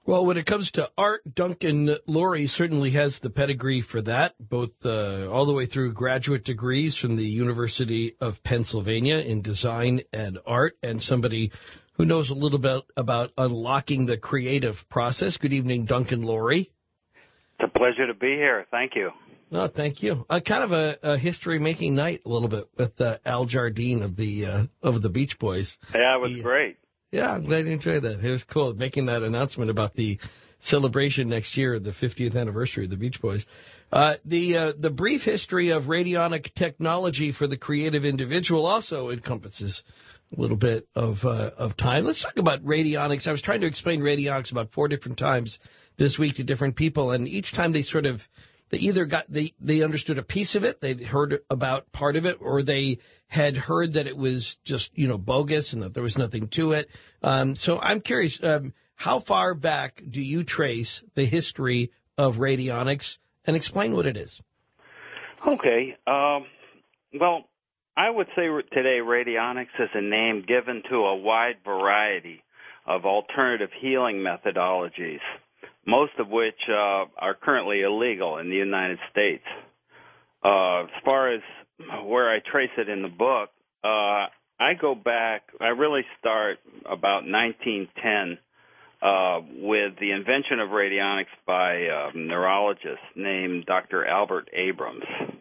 Well, when it comes to art, Duncan Laurie certainly has the pedigree for that, both all the way through graduate degrees from the University of Pennsylvania in design and art, and somebody who knows a little bit about unlocking the creative process. Good evening, Duncan Laurie. It's a pleasure to be here. Thank you. Oh, thank you. Kind of a history-making night a little bit with Al Jardine of the Beach Boys. Yeah, it was great. Yeah, I'm glad you enjoyed that. It was cool making that announcement about the celebration next year, the 50th anniversary of the Beach Boys. The brief history of radionic technology for the creative individual also encompasses a little bit of time. Let's talk about radionics. I was trying to explain radionics about 4 different times this week to different people, and each time they either they understood a piece of it, they'd heard about part of it, or they had heard that it was just, bogus and that there was nothing to it. So I'm curious, how far back do you trace the history of radionics, and explain what it is? Okay. Well, I would say today radionics is a name given to a wide variety of alternative healing methodologies, most of which are currently illegal in the United States. As far as where I trace it in the book, I go back, I really start about 1910 with the invention of radionics by a neurologist named Dr. Albert Abrams.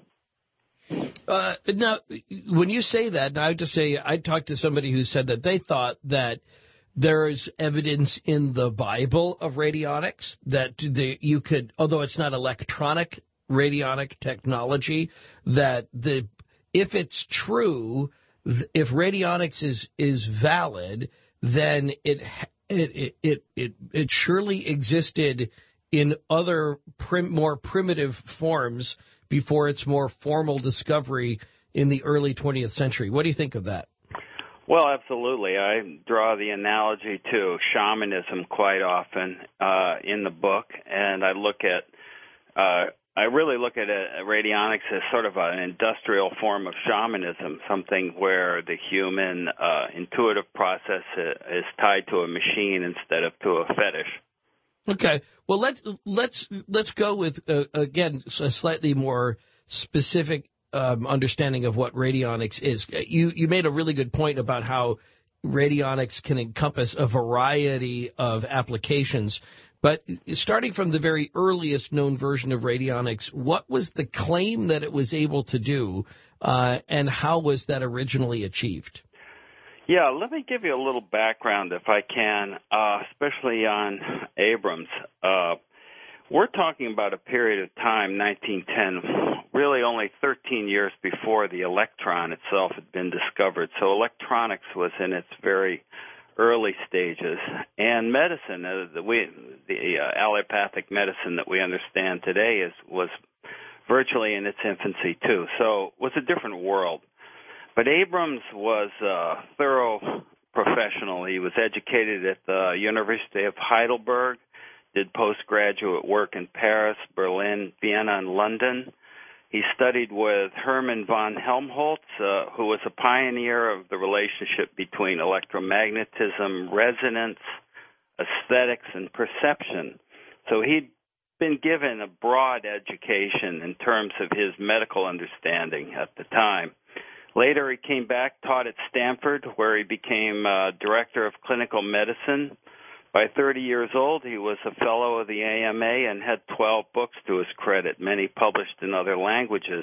Now, when you say that, I just say I talked to somebody who said that they thought that there is evidence in the Bible of radionics that you could, although it's not electronic radionic technology, that if it's true, if radionics is valid, then it surely existed in other more primitive forms before its more formal discovery in the early 20th century. What do you think of that? Well, absolutely. I draw the analogy to shamanism quite often in the book, and I really look at radionics as sort of an industrial form of shamanism, something where the human intuitive process is tied to a machine instead of to a fetish. Okay. Well, let's go with again a slightly more specific understanding of what radionics is. You made a really good point about how radionics can encompass a variety of applications. But starting from the very earliest known version of radionics, what was the claim that it was able to do, and how was that originally achieved? Yeah, let me give you a little background, if I can, especially on Abrams. We're talking about a period of time, 1910, really only 13 years before the electron itself had been discovered. So electronics was in its very early stages, and medicine, the allopathic medicine that we understand today was virtually in its infancy too. So it was a different world. But Abrams was a thorough professional. He was educated at the University of Heidelberg, did postgraduate work in Paris, Berlin, Vienna, and London. He studied with Hermann von Helmholtz, who was a pioneer of the relationship between electromagnetism, resonance, aesthetics, and perception. So he'd been given a broad education in terms of his medical understanding at the time. Later, he came back, taught at Stanford, where he became director of clinical medicine. By 30 years old, he was a fellow of the AMA and had 12 books to his credit, many published in other languages.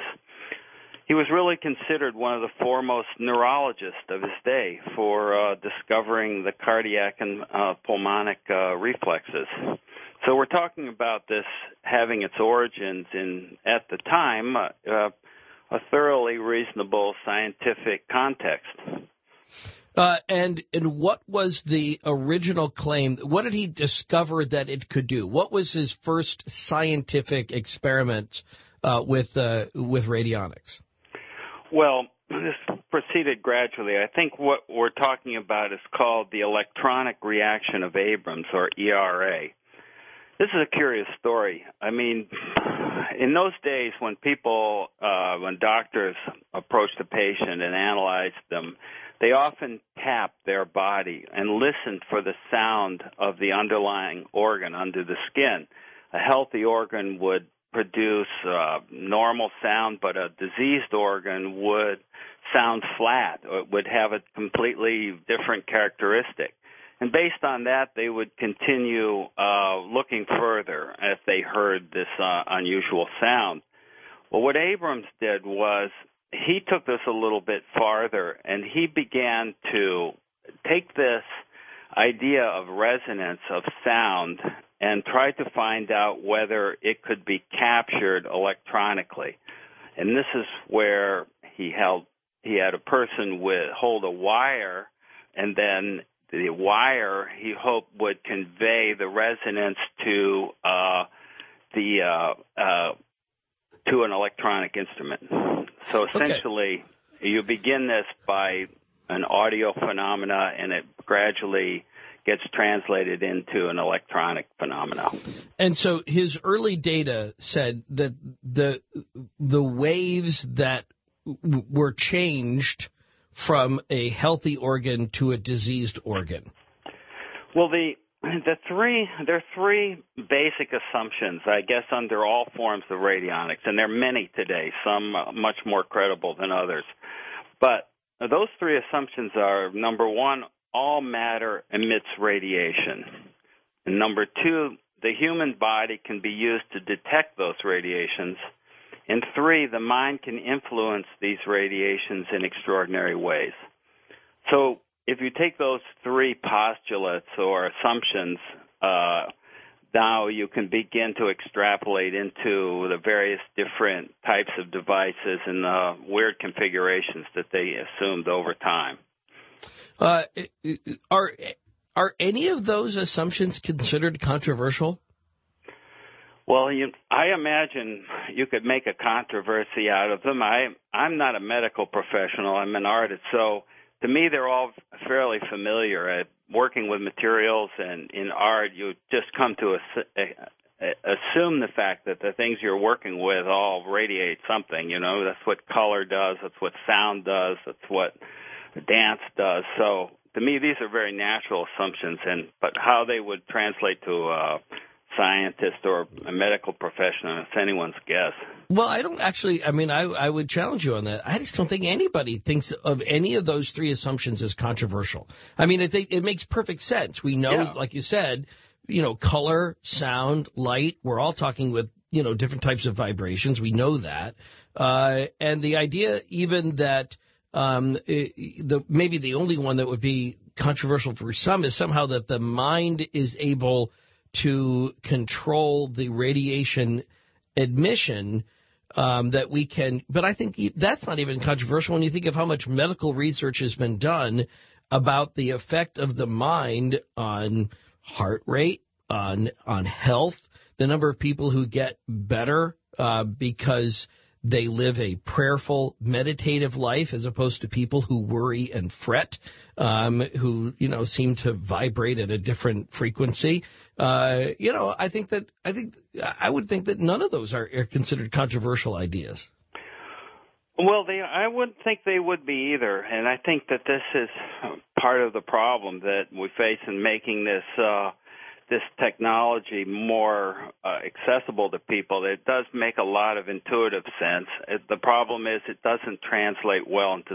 He was really considered one of the foremost neurologists of his day for discovering the cardiac and pulmonic reflexes. So we're talking about this having its origins in, at the time, a thoroughly reasonable scientific context. And what was the original claim? What did he discover that it could do? What was his first scientific experiment with radionics? Well, this proceeded gradually. I think what we're talking about is called the electronic reaction of Abrams, or ERA. This is a curious story. I mean, in those days when doctors approached a patient and analyzed them, they often tap their body and listen for the sound of the underlying organ under the skin. A healthy organ would produce normal sound, but a diseased organ would sound flat, or it would have a completely different characteristic. And based on that, they would continue looking further if they heard this unusual sound. Well, what Abrams did was he took this a little bit farther, and he began to take this idea of resonance of sound and try to find out whether it could be captured electronically. And this is where he had a person hold a wire, and then the wire he hoped would convey the resonance to an electronic instrument. So essentially, you begin this by an audio phenomena, and it gradually gets translated into an electronic phenomena. And so his early data said that the waves that were changed from a healthy organ to a diseased organ. Well, there are three basic assumptions, I guess, under all forms of radionics, and there are many today, some much more credible than others. But those three assumptions are, number one, all matter emits radiation. And number two, the human body can be used to detect those radiations. And three, the mind can influence these radiations in extraordinary ways. So if you take those three postulates or assumptions, now you can begin to extrapolate into the various different types of devices and the weird configurations that they assumed over time. Are any of those assumptions considered controversial? Well, I imagine you could make a controversy out of them. I'm not a medical professional. I'm an artist. So to me, they're all fairly familiar. Working with materials and in art, you just come to assume the fact that the things you're working with all radiate something. That's what color does. That's what sound does. That's what dance does. So to me, these are very natural assumptions, but how they would translate to a scientist or a medical professional, it's anyone's guess. Well, I don't actually, I would challenge you on that. I just don't think anybody thinks of any of those three assumptions as controversial. It makes perfect sense. We know, like you said, color, sound, light, we're all talking with, different types of vibrations. We know that. And the idea even that maybe the only one that would be controversial for some is somehow that the mind is able to control the radiation emission that we can. But I think that's not even controversial when you think of how much medical research has been done about the effect of the mind on heart rate, on health, the number of people who get better because they live a prayerful, meditative life as opposed to people who worry and fret, who, seem to vibrate at a different frequency. I would think that none of those are considered controversial ideas. Well, I wouldn't think they would be either. And I think that this is part of the problem that we face in making this technology more accessible to people. It does make a lot of intuitive sense. The problem is it doesn't translate well into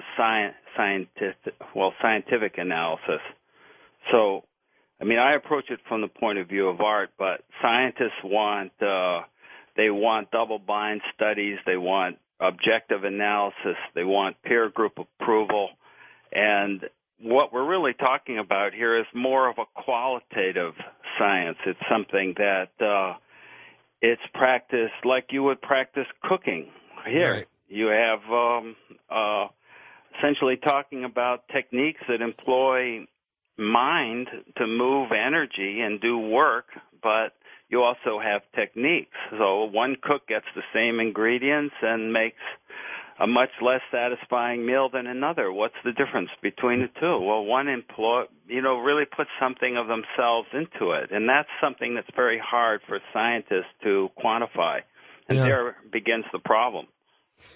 scientific analysis. So, I approach it from the point of view of art, but scientists want double-blind studies, they want objective analysis, they want peer group approval, and what we're really talking about here is more of a qualitative science. It's something that it's practiced like you would practice cooking. Here, right. You have essentially talking about techniques that employ mind to move energy and do work, but you also have techniques. So one cook gets the same ingredients and makes a much less satisfying meal than another. What's the difference between the two? Well, one really puts something of themselves into it, and that's something that's very hard for scientists to quantify. And there begins the problem.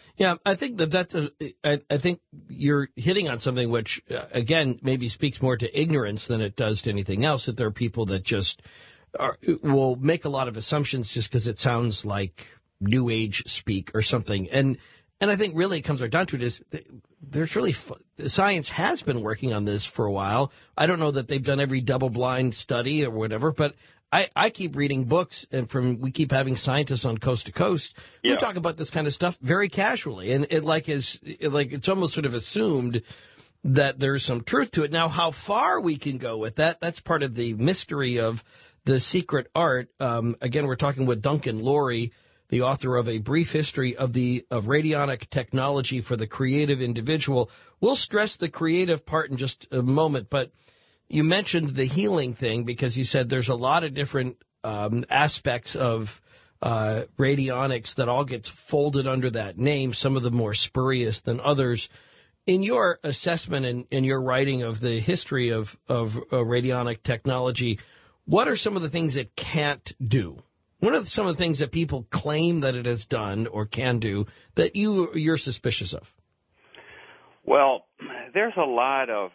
Yeah, I think I think you're hitting on something which, again, maybe speaks more to ignorance than it does to anything else, that there are people that just will make a lot of assumptions just because it sounds like New Age speak or something. And I think really it comes right down to it is there's really science has been working on this for a while. I don't know that they've done every double-blind study or whatever, but I keep reading books, and we keep having scientists on Coast to Coast who talk about this kind of stuff very casually, and it's almost sort of assumed that there's some truth to it. Now, how far we can go with that's part of the mystery of the secret art. Again, we're talking with Duncan Laurie, the author of A Brief History of Radionic Technology for the Creative Individual. We'll stress the creative part in just a moment, but you mentioned the healing thing because you said there's a lot of different aspects of radionics that all gets folded under that name, some of them more spurious than others. In your assessment and in your writing of the history of radionic technology, what are some of the things it can't do? What are some of the things that people claim that it has done or can do that you're suspicious of? Well, there's a lot of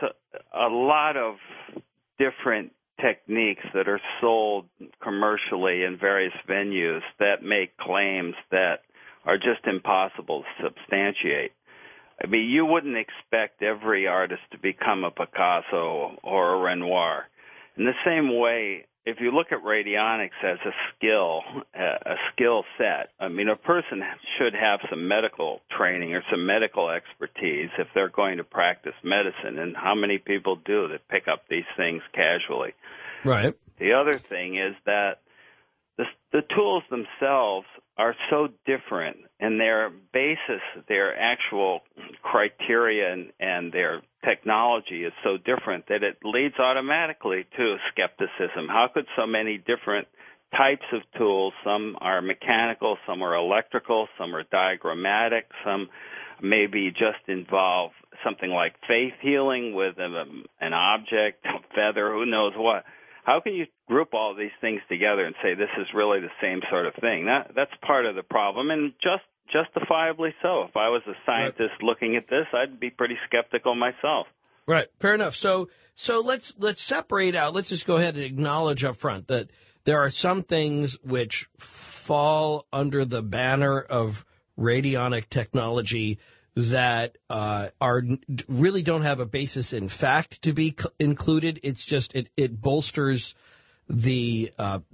different techniques that are sold commercially in various venues that make claims that are just impossible to substantiate. I mean, you wouldn't expect every artist to become a Picasso or a Renoir. In the same way, if you look at radionics as a skill set, I mean, a person should have some medical training or some medical expertise if they're going to practice medicine. And how many people do that pick up these things casually? Right. The other thing is that the tools themselves are so different, and their basis, their actual criteria and their technology is so different that it leads automatically to skepticism. How could so many different types of tools, some are mechanical, some are electrical, some are diagrammatic, some maybe just involve something like faith healing with an object, a feather, who knows what. How can you group all these things together and say this is really the same sort of thing? That's part of the problem, and justifiably so. If I was a scientist looking at this, I'd be pretty skeptical myself. Right. Fair enough. So let's separate out. Let's just go ahead and acknowledge up front that there are some things which fall under the banner of radionic technology that really don't have a basis in fact to be included. It's just it bolsters the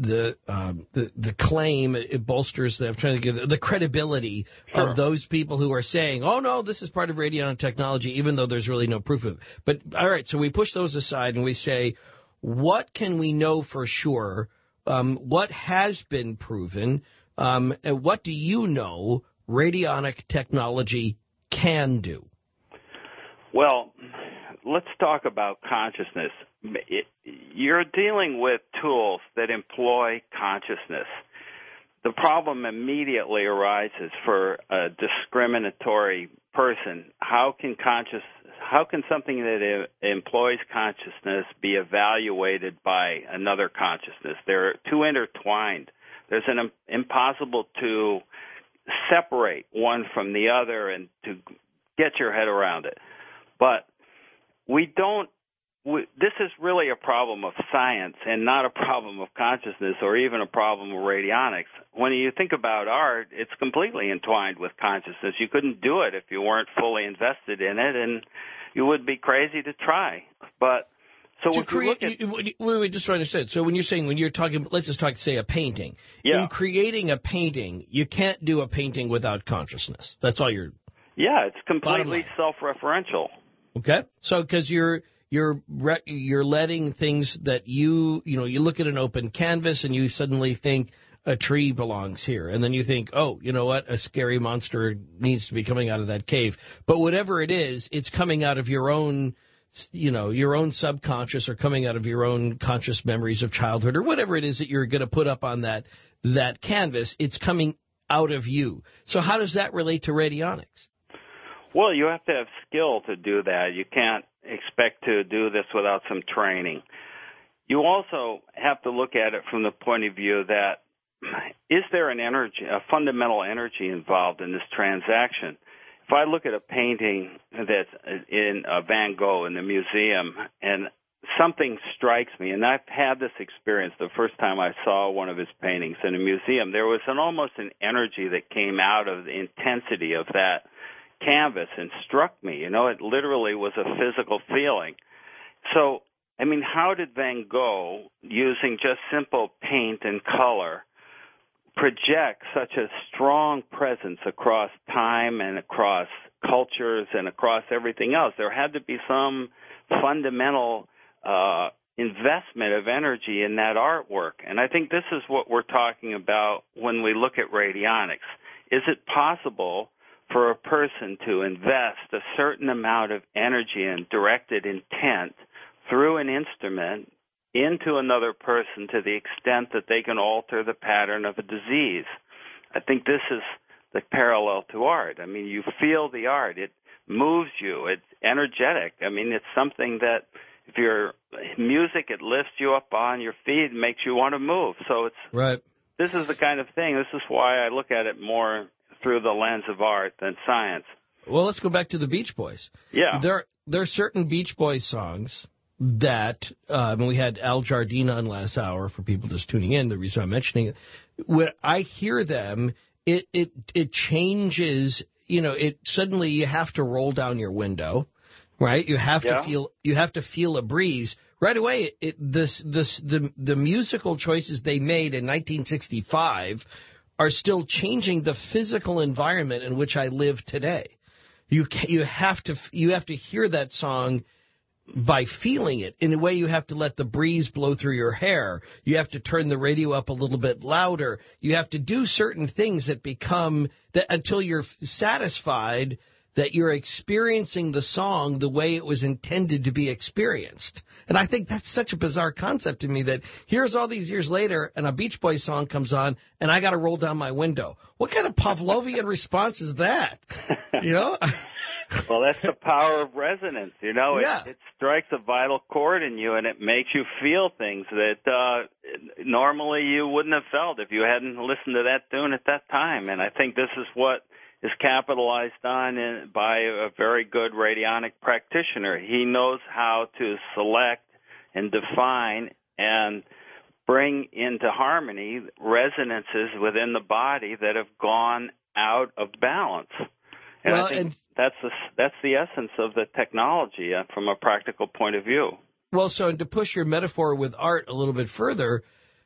claim. It bolsters the credibility of those people who are saying, "Oh no, this is part of radionic technology," even though there's really no proof of it. But all right, so we push those aside and we say, what can we know for sure? What has been proven? And what do you know radionic technology can do? Well, let's talk about consciousness. You're dealing with tools that employ consciousness. The problem immediately arises for a discriminatory person. How can something that employs consciousness be evaluated by another consciousness? They're too intertwined. There's an impossible to separate one from the other and to get your head around it. But this is really a problem of science and not a problem of consciousness or even a problem of radionics. When you think about art, it's completely entwined with consciousness. You couldn't do it if you weren't fully invested in it, and you would be crazy to try. But so to create, we just trying to say it. So when you're talking, let's just talk, say, a painting. Yeah. In creating a painting, you can't do a painting without consciousness. That's all you're. Yeah, it's completely self-referential. Okay, so because you're letting things that you look at an open canvas and you suddenly think a tree belongs here, and then you think, oh, you know what, a scary monster needs to be coming out of that cave. But whatever it is, it's coming out of your own. Your own subconscious, or coming out of your own conscious memories of childhood, or whatever it is that you're going to put up on that canvas. It's coming out of you. So how does that relate to radionics? Well, you have to have skill to do that. You can't expect to do this without some training. You also have to look at it from the point of view that is there an energy, a fundamental energy involved in this transaction? If I look at a painting that's in Van Gogh in the museum and something strikes me, and I've had this experience the first time I saw one of his paintings in a museum, there was almost an energy that came out of the intensity of that canvas and struck me. You know, it literally was a physical feeling. So, I mean, how did Van Gogh, using just simple paint and color, project such a strong presence across time and across cultures and across everything else? There had to be some fundamental investment of energy in that artwork. And I think this is what we're talking about when we look at radionics. Is it possible for a person to invest a certain amount of energy and directed intent through an instrument into another person to the extent that they can alter the pattern of a disease? I think this is the parallel to art. I mean, you feel the art. It moves you. It's energetic. I mean, it's something that if you're music, it lifts you up on your feet and makes you want to move. So it's right. This is the kind of thing. This is why I look at it more through the lens of art than science. Well, let's go back to the Beach Boys. Yeah. There are certain Beach Boys songs that we had Al Jardine on last hour for people just tuning in. The reason I'm mentioning it, when I hear them, it changes. You know, it suddenly you have to roll down your window, right? You have to feel a breeze right away. The musical choices they made in 1965 are still changing the physical environment in which I live today. You have to hear that song by feeling it. In a way, you have to let the breeze blow through your hair. You have to turn the radio up a little bit louder. You have to do certain things that become that until you're satisfied that you're experiencing the song the way it was intended to be experienced. And I think that's such a bizarre concept to me that here's all these years later and a Beach Boys song comes on and I got to roll down my window. What kind of Pavlovian response is that? You know? Well, that's the power of resonance. You know, yeah. It strikes a vital chord in you and it makes you feel things that normally you wouldn't have felt if you hadn't listened to that tune at that time. And I think this is what is capitalized on by a very good radionic practitioner. He knows how to select and define and bring into harmony resonances within the body that have gone out of balance. And well, I think that's the essence of the technology from a practical point of view. Well, so to push your metaphor with art a little bit further,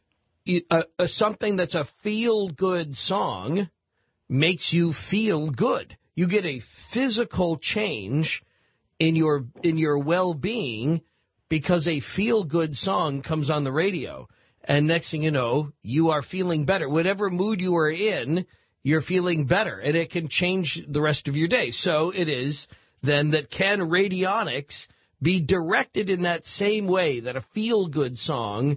something that's a feel-good song makes you feel good. You get a physical change in your well-being because a feel-good song comes on the radio. And next thing you know, you are feeling better. Whatever mood you are in, you're feeling better. And it can change the rest of your day. So it is then that can radionics be directed in that same way that a feel-good song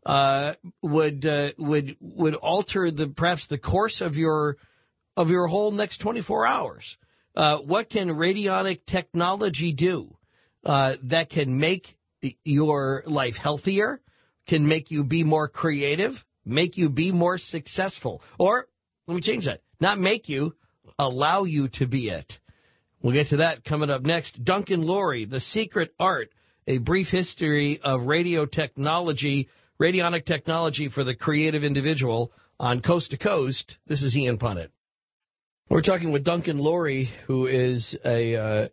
would alter perhaps the course of your whole next 24 hours. What can radionic technology do that can make your life healthier, can make you be more creative, make you be more successful? Or, let me change that, not make you, allow you to be it. We'll get to that coming up next. Duncan Laurie, The Secret Art, a brief history of radionic technology for the creative individual on Coast to Coast. This is Ian Punnett. We're talking with Duncan Laurie, who is a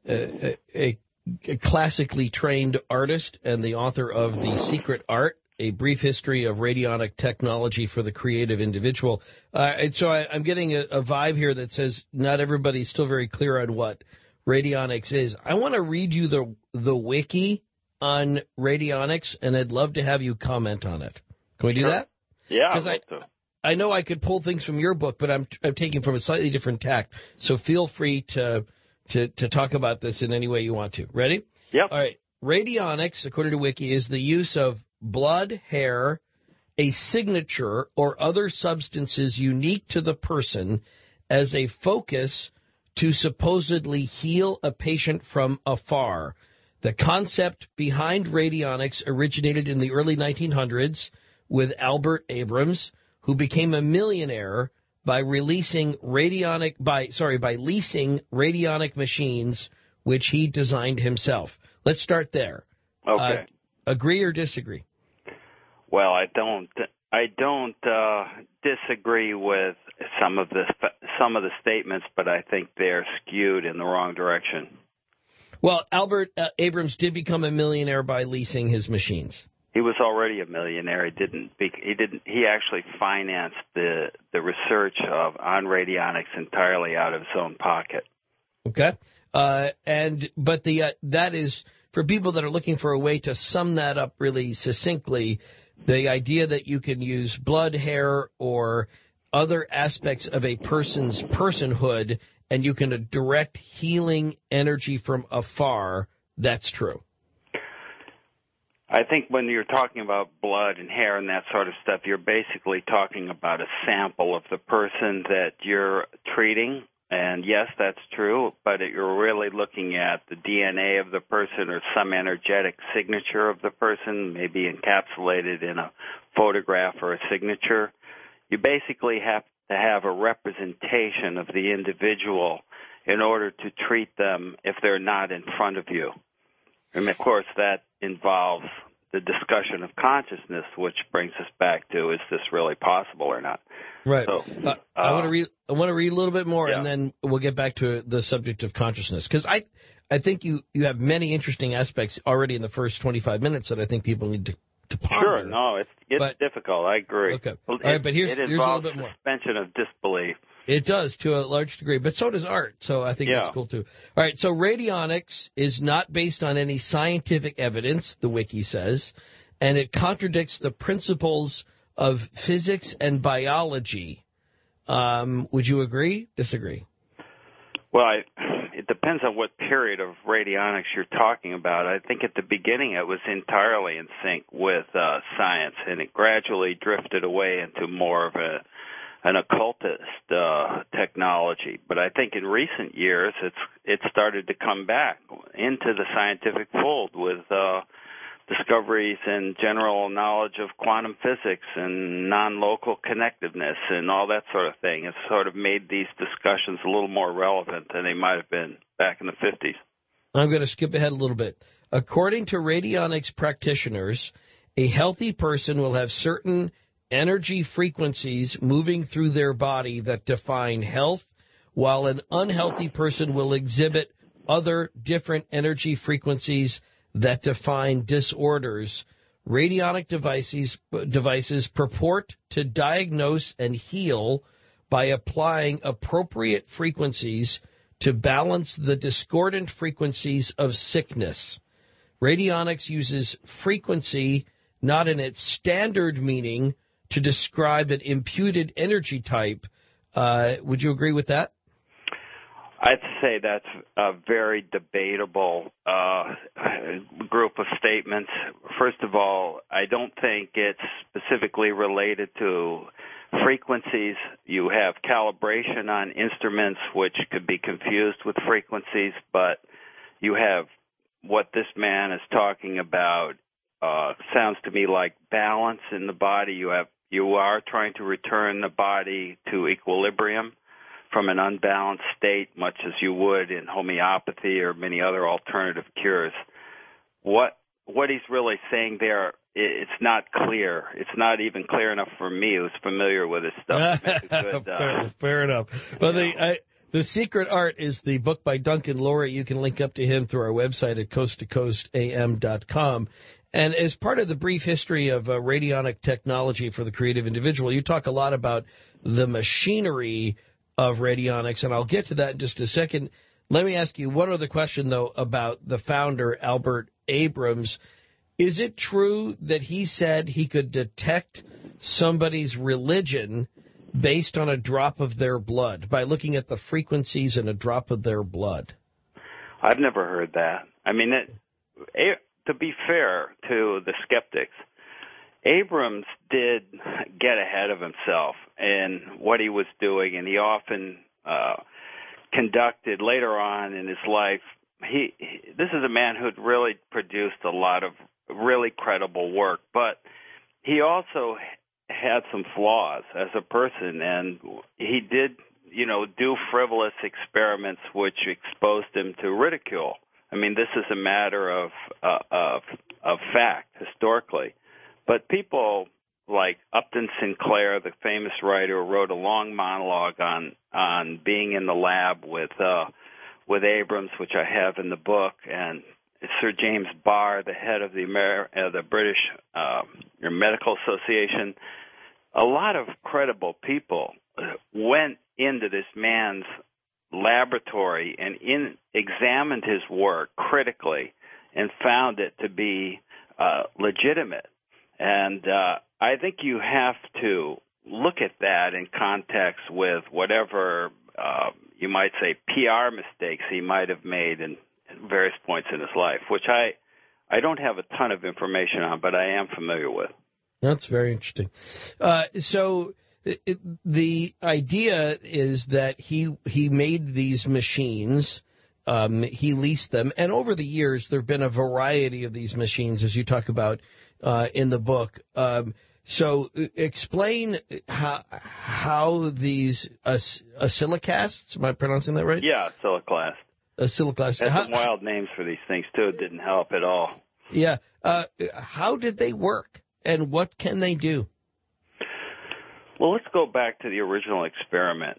classically trained artist and the author of The Secret Art, a brief history of radionic technology for the creative individual. And so I'm getting a vibe here that says not everybody's still very clear on what radionics is. I want to read you the wiki on radionics, and I'd love to have you comment on it. Can we do that? Yeah, I'd love to. I know I could pull things from your book, but I'm taking from a slightly different tack. So feel free to talk about this in any way you want to. Ready? Yep. All right. Radionics, according to Wiki, is the use of blood, hair, a signature, or other substances unique to the person as a focus to supposedly heal a patient from afar. The concept behind radionics originated in the early 1900s with Albert Abrams, who became a millionaire by leasing radionic machines which he designed himself. Let's start there. Okay. Agree or disagree? Well, I don't disagree with some of the statements, but I think they're skewed in the wrong direction. Well, Albert Abrams did become a millionaire by leasing his machines. He was already a millionaire. He actually financed the research on radionics entirely out of his own pocket. Okay. That is, for people that are looking for a way to sum that up really succinctly, the idea that you can use blood, hair, or other aspects of a person's personhood, and you can direct healing energy from afar, that's true. I think when you're talking about blood and hair and that sort of stuff, you're basically talking about a sample of the person that you're treating. And yes, that's true, but you're really looking at the DNA of the person or some energetic signature of the person, maybe encapsulated in a photograph or a signature. You basically have to have a representation of the individual in order to treat them if they're not in front of you. And, of course, that involves the discussion of consciousness, which brings us back to, is this really possible or not? Right. So, I want to read a little bit more, yeah. And then we'll get back to the subject of consciousness. Because I think you have many interesting aspects already in the first 25 minutes that I think people need to ponder. Sure. No, it's difficult. I agree. Okay. Well, all right, but here's a little bit more. Suspension of disbelief. It does, to a large degree, but so does art, so I think that's cool, too. All right, so radionics is not based on any scientific evidence, the wiki says, and it contradicts the principles of physics and biology. Would you agree? Disagree? Well, it depends on what period of radionics you're talking about. I think at the beginning it was entirely in sync with science, and it gradually drifted away into more of an occultist technology. But I think in recent years it's started to come back into the scientific fold with discoveries and general knowledge of quantum physics and non-local connectiveness and all that sort of thing. It's sort of made these discussions a little more relevant than they might have been back in the 50s. I'm going to skip ahead a little bit. According to radionics practitioners, a healthy person will have certain energy frequencies moving through their body that define health, while an unhealthy person will exhibit other different energy frequencies that define disorders. Radionic devices purport to diagnose and heal by applying appropriate frequencies to balance the discordant frequencies of sickness. Radionics uses frequency not in its standard meaning to describe an imputed energy type. Would you agree with that? I'd say that's a very debatable group of statements. First of all, I don't think it's specifically related to frequencies. You have calibration on instruments, which could be confused with frequencies, but you have what this man is talking about sounds to me like balance in the body. You are trying to return the body to equilibrium from an unbalanced state, much as you would in homeopathy or many other alternative cures. What he's really saying there, it's not clear. It's not even clear enough for me, who's familiar with this stuff. Fair enough. Well, The Secret Art is the book by Duncan Laurie. You can link up to him through our website at coasttocoastam.com. And as part of the brief history of radionic technology for the creative individual, you talk a lot about the machinery of radionics, and I'll get to that in just a second. Let me ask you one other question, though, about the founder, Albert Abrams. Is it true that he said he could detect somebody's religion based on a drop of their blood, by looking at the frequencies in a drop of their blood? I've never heard that. I mean, to be fair to the skeptics, Abrams did get ahead of himself in what he was doing, and he often conducted later on in his life. This is a man who'd really produced a lot of really credible work, but he also had some flaws as a person, and he did, do frivolous experiments which exposed him to ridicule. I mean, this is a matter of fact historically, but people like Upton Sinclair, the famous writer, who wrote a long monologue on being in the lab with Abrams, which I have in the book, and Sir James Barr, the head of the British Medical Association. A lot of credible people went into this man's laboratory and examined his work critically and found it to be legitimate. And I think you have to look at that in context with whatever you might say PR mistakes he might have made in various points in his life, which I don't have a ton of information on, but I am familiar with. That's very interesting. So the idea is that he made these machines, he leased them, and over the years there have been a variety of these machines, as you talk about in the book. So explain how these oscillocasts, am I pronouncing that right? Yeah, oscilloclast. Oscilloclast. Had some wild names for these things, too. It didn't help at all. Yeah. How did they work, and what can they do? Well, let's go back to the original experiment.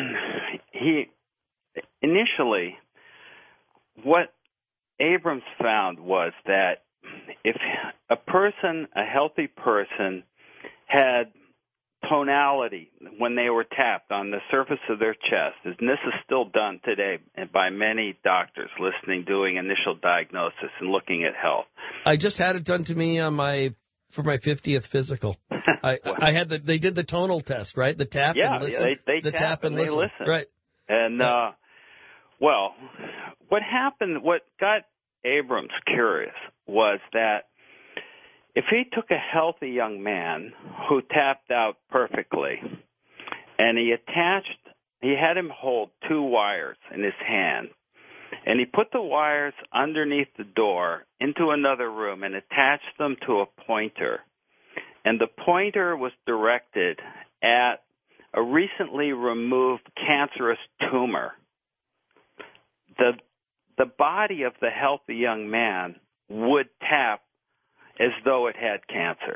Initially, what Abrams found was that if a healthy person, had tonality when they were tapped on the surface of their chest, and this is still done today by many doctors listening, doing initial diagnosis and looking at health. I just had it done to me for my 50th physical. I had they did the tonal test, right? The tap and listen. Yeah, they tap and they listen. Right. And well, what got Abrams curious was that if he took a healthy young man who tapped out perfectly and he had him hold two wires in his hand, and he put the wires underneath the door into another room and attached them to a pointer, and the pointer was directed at a recently removed cancerous tumor, the body of the healthy young man would tap as though it had cancer.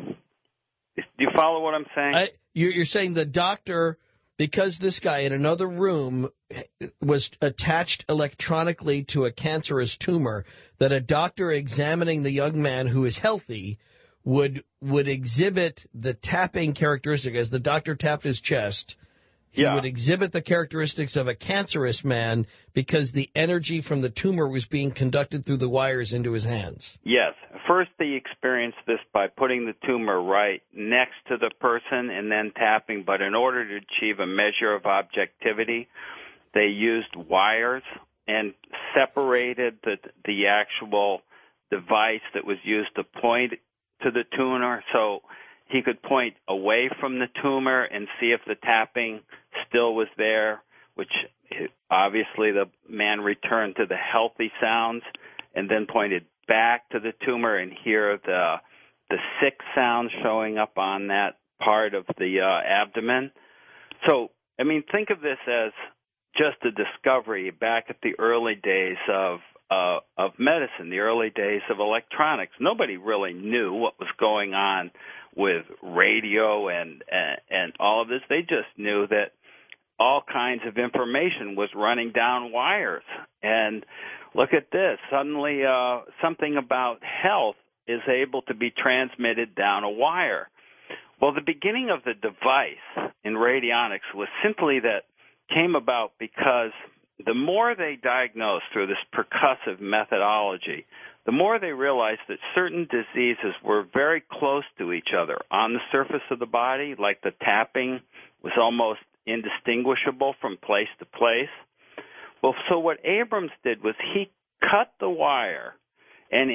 Do you follow what I'm saying? You're saying the doctor, because this guy in another room was attached electronically to a cancerous tumor, that a doctor examining the young man who is healthy would exhibit the tapping characteristic. As the doctor tapped his chest, he would exhibit the characteristics of a cancerous man because the energy from the tumor was being conducted through the wires into his hands. Yes. First, they experienced this by putting the tumor right next to the person and then tapping, but in order to achieve a measure of objectivity, they used wires and separated the actual device that was used to point to the tumor, so he could point away from the tumor and see if the tapping still was there, which obviously the man returned to the healthy sounds, and then pointed back to the tumor and hear the sick sound showing up on that part of the abdomen. So, I mean, think of this as just a discovery back at the early days of medicine, the early days of electronics. Nobody really knew what was going on with radio and all of this. They just knew that all kinds of information was running down wires. And look at this. Suddenly something about health is able to be transmitted down a wire. Well, the beginning of the device in radionics was simply that came about because the more they diagnosed through this percussive methodology, the more they realized that certain diseases were very close to each other on the surface of the body, like the tapping was almost indistinguishable from place to place. Well, so what Abrams did was he cut the wire and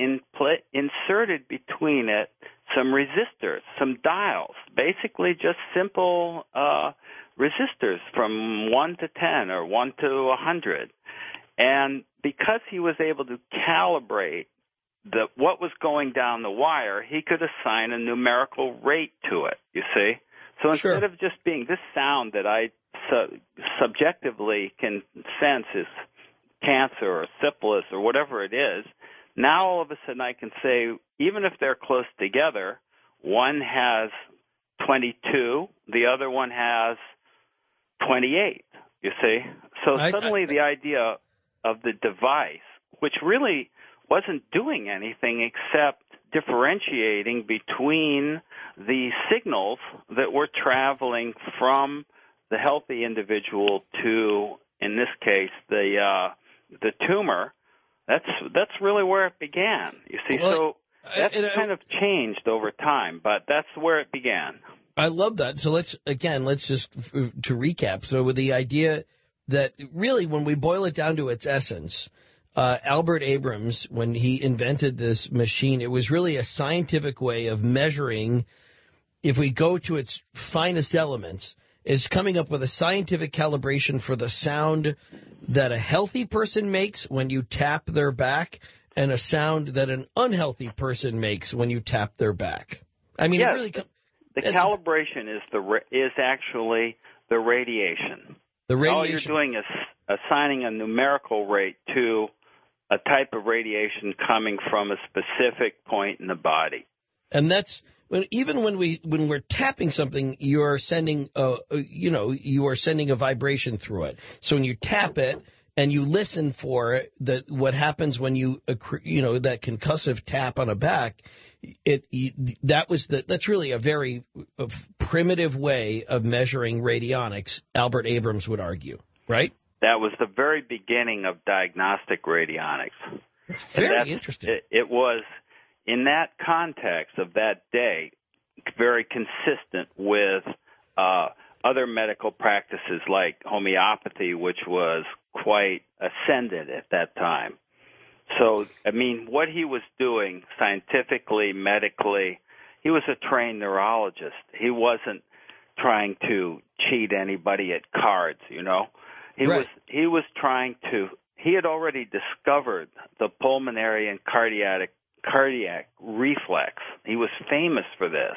inserted between it some resistors, some dials, basically just simple resistors from 1 to 10 or 1 to 100. And because he was able to calibrate what was going down the wire, he could assign a numerical rate to it, you see? So instead of just being this sound that I subjectively can sense is cancer or syphilis or whatever it is, now all of a sudden I can say, even if they're close together, one has 22, the other one has 28, you see? So suddenly the idea of the device, which really wasn't doing anything except differentiating between the signals that were traveling from the healthy individual to, in this case, the tumor. That's really where it began. You see, so that's kind of changed over time, but that's where it began. I love that. So let's just to recap. So with the idea that really, when we boil it down to its essence, Albert Abrams, when he invented this machine, it was really a scientific way of measuring, if we go to its finest elements, is coming up with a scientific calibration for the sound that a healthy person makes when you tap their back and a sound that an unhealthy person makes when you tap their back. I mean, yes, it really the calibration is actually the radiation. The radiation. All you're doing is assigning a numerical rate to a type of radiation coming from a specific point in the body. And that's even when we're tapping something, you're sending you are sending a vibration through it. So when you tap it and you listen for what happens when that concussive tap on a back, that's really a very primitive way of measuring radionics. Albert Abrams would argue, right? That was the very beginning of diagnostic radionics. It's very interesting. It was, in that context of that day, very consistent with other medical practices like homeopathy, which was quite ascendant at that time. So, I mean, what he was doing scientifically, medically, he was a trained neurologist. He wasn't trying to cheat anybody at cards, you know. He was trying to. He had already discovered the pulmonary and cardiac reflex. He was famous for this.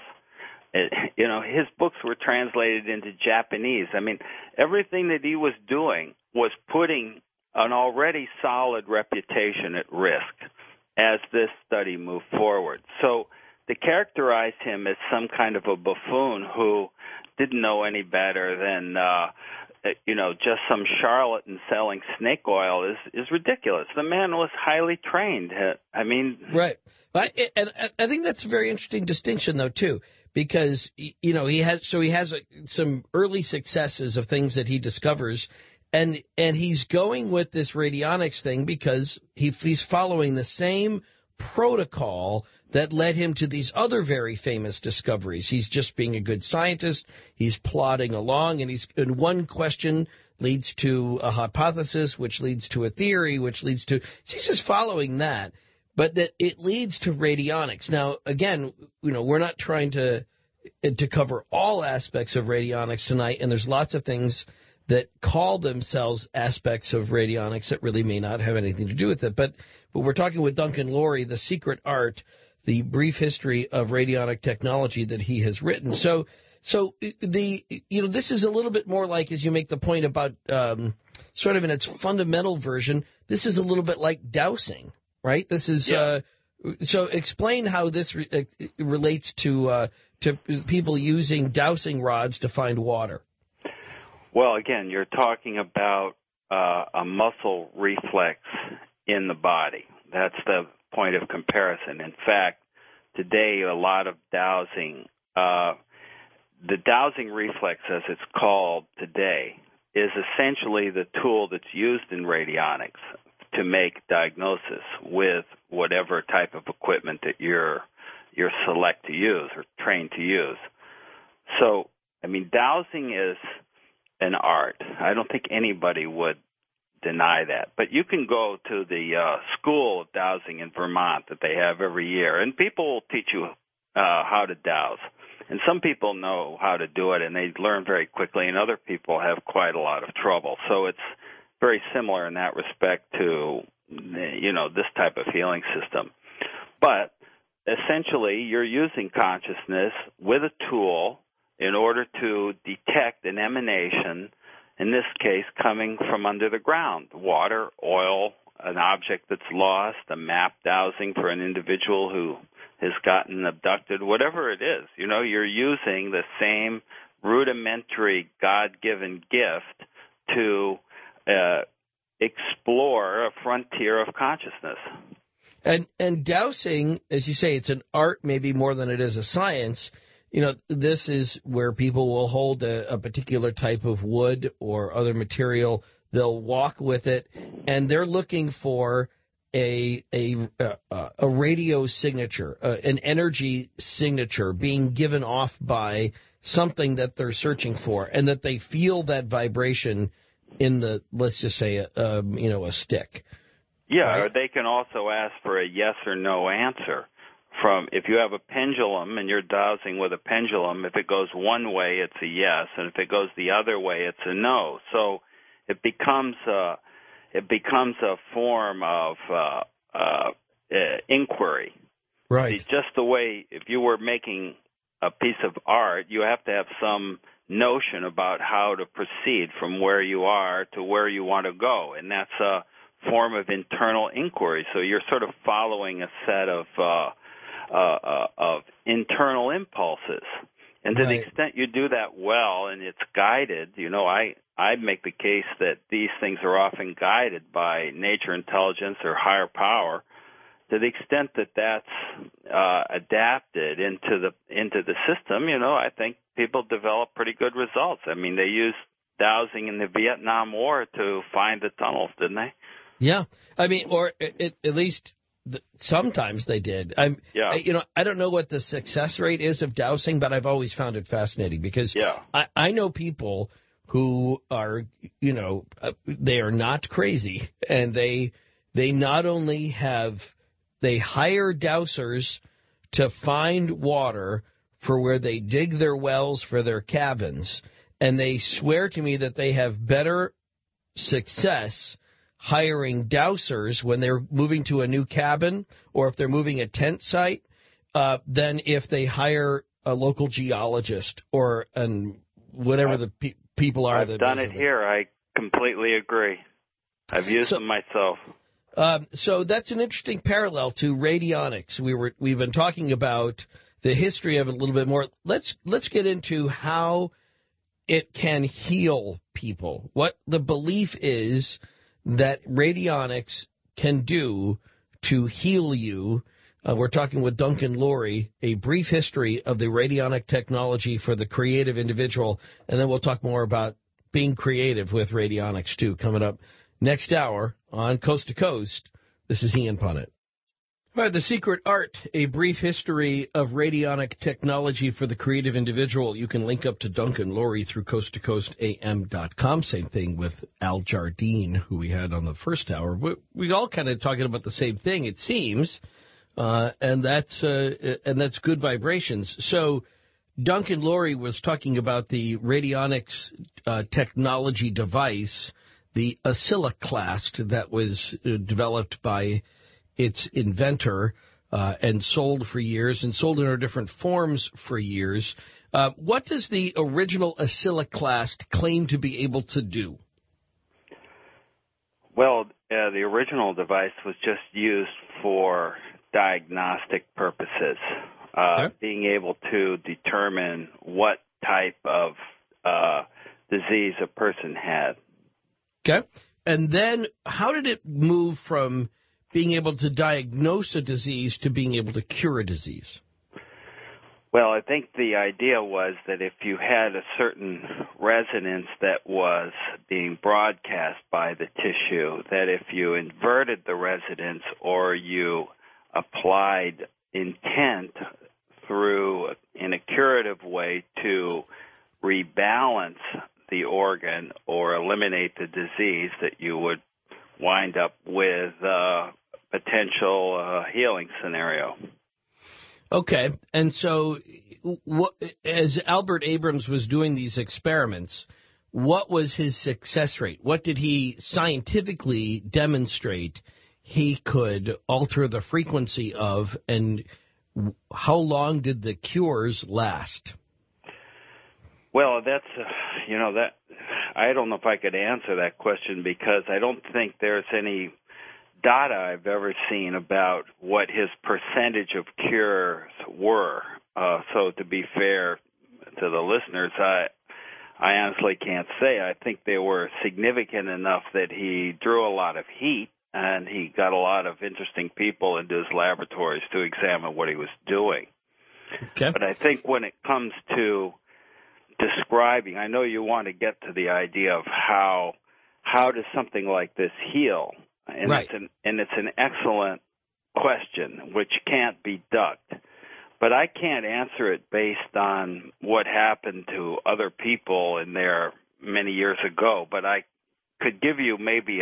His books were translated into Japanese. I mean, everything that he was doing was putting an already solid reputation at risk as this study moved forward. So to characterize him as some kind of a buffoon who didn't know any better than just some charlatan selling snake oil is ridiculous. The man was highly trained. I mean, right. And I think that's a very interesting distinction, though, too, because he has some early successes of things that he discovers, and he's going with this radionics thing because he's following the same protocol that led him to these other very famous discoveries. He's just being a good scientist. He's plodding along, and one question leads to a hypothesis, which leads to a theory, which leads to... He's just following that, but that it leads to radionics. Now, again, we're not trying to cover all aspects of radionics tonight, and there's lots of things that call themselves aspects of radionics that really may not have anything to do with it. But we're talking with Duncan Laurie, The Secret Art, the brief history of radionic technology that he has written. So this is a little bit more like, as you make the point about sort of in its fundamental version, this is a little bit like dowsing, right? This is so explain how this relates to people using dowsing rods to find water. Well, again, you're talking about a muscle reflex in the body. That's the point of comparison. In fact, today a lot of dowsing, the dowsing reflex, as it's called today, is essentially the tool that's used in radionics to make diagnosis with whatever type of equipment that you're select to use or trained to use. So, I mean, dowsing is an art. I don't think anybody would deny that. But you can go to the school of dowsing in Vermont that they have every year, and people will teach you how to dowse. And some people know how to do it, and they learn very quickly, and other people have quite a lot of trouble. So it's very similar in that respect to, this type of healing system. But essentially, you're using consciousness with a tool in order to detect an emanation, in this case, coming from under the ground, water, oil, an object that's lost, a map dowsing for an individual who has gotten abducted, whatever it is. You know, you're using the same rudimentary God-given gift to explore a frontier of consciousness. And dowsing, as you say, it's an art maybe more than it is a science. You know, this is where people will hold a particular type of wood or other material. They'll walk with it, and they're looking for a radio signature, an energy signature being given off by something that they're searching for, and that they feel that vibration in the, let's just say, a stick. Yeah, right? Or they can also ask for a yes or no answer. From if you have a pendulum and you're dowsing with a pendulum, if it goes one way, it's a yes, and if it goes the other way, it's a no. So it becomes a form of inquiry. Right. See, just the way if you were making a piece of art, you have to have some notion about how to proceed from where you are to where you want to go, and that's a form of internal inquiry. So you're sort of following a set of internal impulses. And to the extent you do that well and it's guided, you know, I make the case that these things are often guided by nature intelligence or higher power. To the extent that that's adapted into the system, you know, I think people develop pretty good results. I mean, they used dowsing in the Vietnam War to find the tunnels, didn't they? Yeah. I mean, or at least sometimes they did. I don't know what the success rate is of dowsing, but I've always found it fascinating because I know people who are, you know, they are not crazy, and they not only they hire dowsers to find water for where they dig their wells for their cabins, and they swear to me that they have better success hiring dowsers when they're moving to a new cabin or if they're moving a tent site than if they hire a local geologist or whatever the people are. I've done it here. I completely agree. I've used them myself. So that's an interesting parallel to radionics. We've been talking about the history of it a little bit more. Let's get into how it can heal people. What the belief is that radionics can do to heal you. We're talking with Duncan Laurie, a brief history of the radionic technology for the creative individual, and then we'll talk more about being creative with radionics, too, coming up next hour on Coast to Coast. This is Ian Punnett. All right, The Secret Art, a brief history of radionic technology for the creative individual. You can link up to Duncan Laurie through coasttocoastam.com. Same thing with Al Jardine, who we had on the first hour. We all kind of talking about the same thing, it seems, and that's good vibrations. So Duncan Laurie was talking about the radionics technology device, the Oscilloclast, that was developed by its inventor and sold for years and sold in different forms for years. What does the original Oscilloclast claim to be able to do? Well, the original device was just used for diagnostic purposes, being able to determine what type of disease a person had. Okay. And then how did it move from being able to diagnose a disease to being able to cure a disease? Well, I think the idea was that if you had a certain resonance that was being broadcast by the tissue, that if you inverted the resonance or you applied intent through in a curative way to rebalance the organ or eliminate the disease, that you would wind up with potential healing scenario. Okay, and so as Albert Abrams was doing these experiments, what was his success rate? What did he scientifically demonstrate he could alter the frequency of, and how long did the cures last? Well, that's, that I don't know if I could answer that question because I don't think there's any data I've ever seen about what his percentage of cures were. So to be fair to the listeners, I honestly can't say. I think they were significant enough that he drew a lot of heat, and he got a lot of interesting people into his laboratories to examine what he was doing. Okay. But I think when it comes to describing, I know you want to get to the idea of how does something like this heal, and right. It's an excellent question which can't be ducked. But I can't answer it based on what happened to other people in there many years ago. But I could give you maybe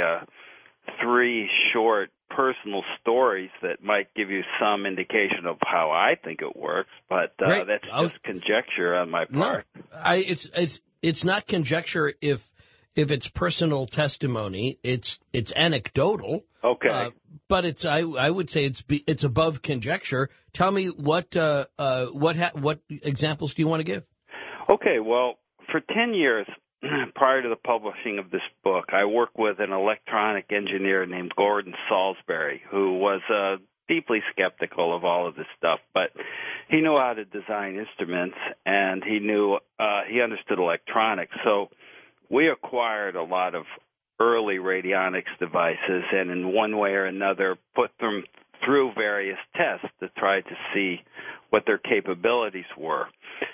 3 short personal stories that might give you some indication of how I think it works. But that's just conjecture on my part. No, it's not conjecture if it's personal testimony. It's anecdotal. Okay. But I would say it's above conjecture. Tell me what examples do you want to give? Okay, well, for 10 years prior to the publishing of this book, I worked with an electronic engineer named Gordon Salisbury, who was deeply skeptical of all of this stuff, but he knew how to design instruments, and he understood electronics. So we acquired a lot of early radionics devices and in one way or another put them through various tests to try to see what their capabilities were.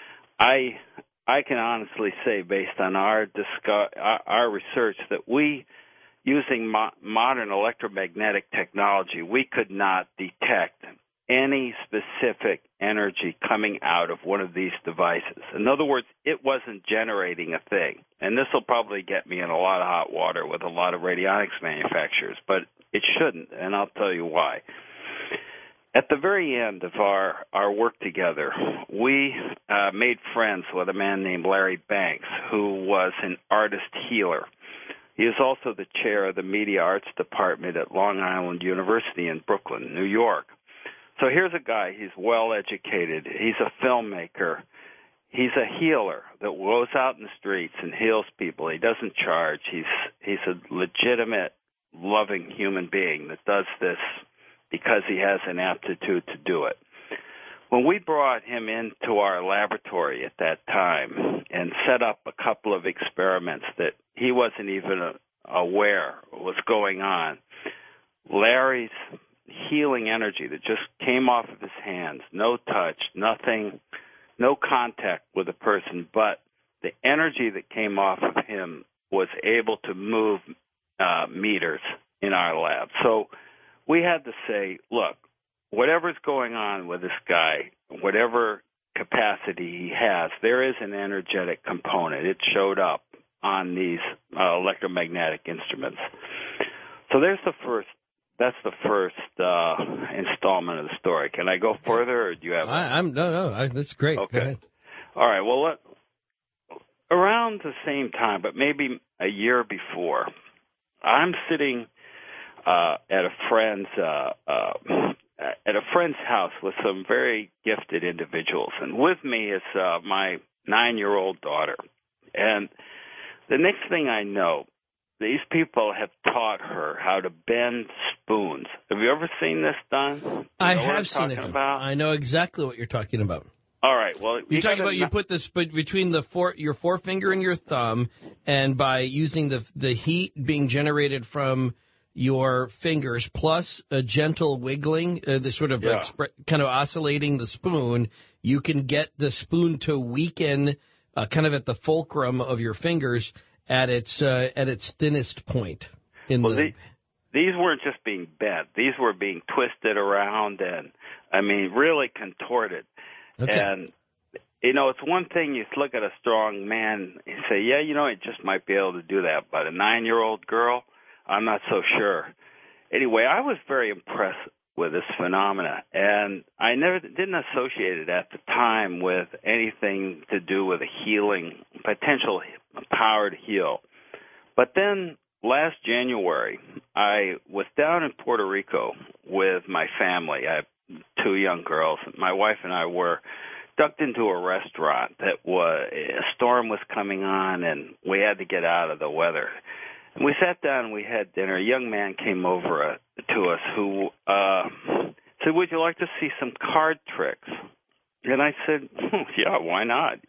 I can honestly say, based on our research, that we, using modern electromagnetic technology, we could not detect any specific energy coming out of one of these devices. In other words, it wasn't generating a thing. And this will probably get me in a lot of hot water with a lot of radionics manufacturers, but it shouldn't, and I'll tell you why. At the very end of our work together, we made friends with a man named Larry Banks, who was an artist healer. He is also the chair of the Media Arts Department at Long Island University in Brooklyn, New York. So here's a guy, he's well-educated, he's a filmmaker, he's a healer that goes out in the streets and heals people. He doesn't charge. He's a legitimate, loving human being that does this because he has an aptitude to do it. When we brought him into our laboratory at that time and set up a couple of experiments that he wasn't even aware was going on, Larry's healing energy that just came off of his hands, no touch, nothing, no contact with a person, but the energy that came off of him was able to move meters in our lab. So we had to say, look, whatever's going on with this guy, whatever capacity he has, there is an energetic component. It showed up on these electromagnetic instruments. So that's the first installment of the story. Can I go further, or do you have? No. That's great. Okay. Go ahead. All right. Well, around the same time, but maybe a year before, I'm sitting at a friend's house with some very gifted individuals, and with me is my 9-year-old daughter. And the next thing I know, these people have taught her how to bend spoons. Have you ever seen this done? I have seen it done. About? I know exactly what you're talking about. All right. Well, you're talking about you put the spoon between your forefinger and your thumb, and by using the heat being generated from your fingers plus a gentle wiggling, the sort of kind of oscillating the spoon, you can get the spoon to weaken kind of at the fulcrum of your fingers at its thinnest point. These weren't just being bent; these were being twisted around and, really contorted. Okay. And it's one thing you look at a strong man and say, yeah, he just might be able to do that, but a 9-year-old girl, I'm not so sure. Anyway, I was very impressed with this phenomena, and I didn't associate it at the time with anything to do with a healing, potential power to heal. But then last January, I was down in Puerto Rico with my family. I have 2 young girls. My wife and I were ducked into a restaurant a storm was coming on, and we had to get out of the weather. And we sat down and we had dinner. A young man came over to us who said, "Would you like to see some card tricks?" And I said, "Yeah, why not?"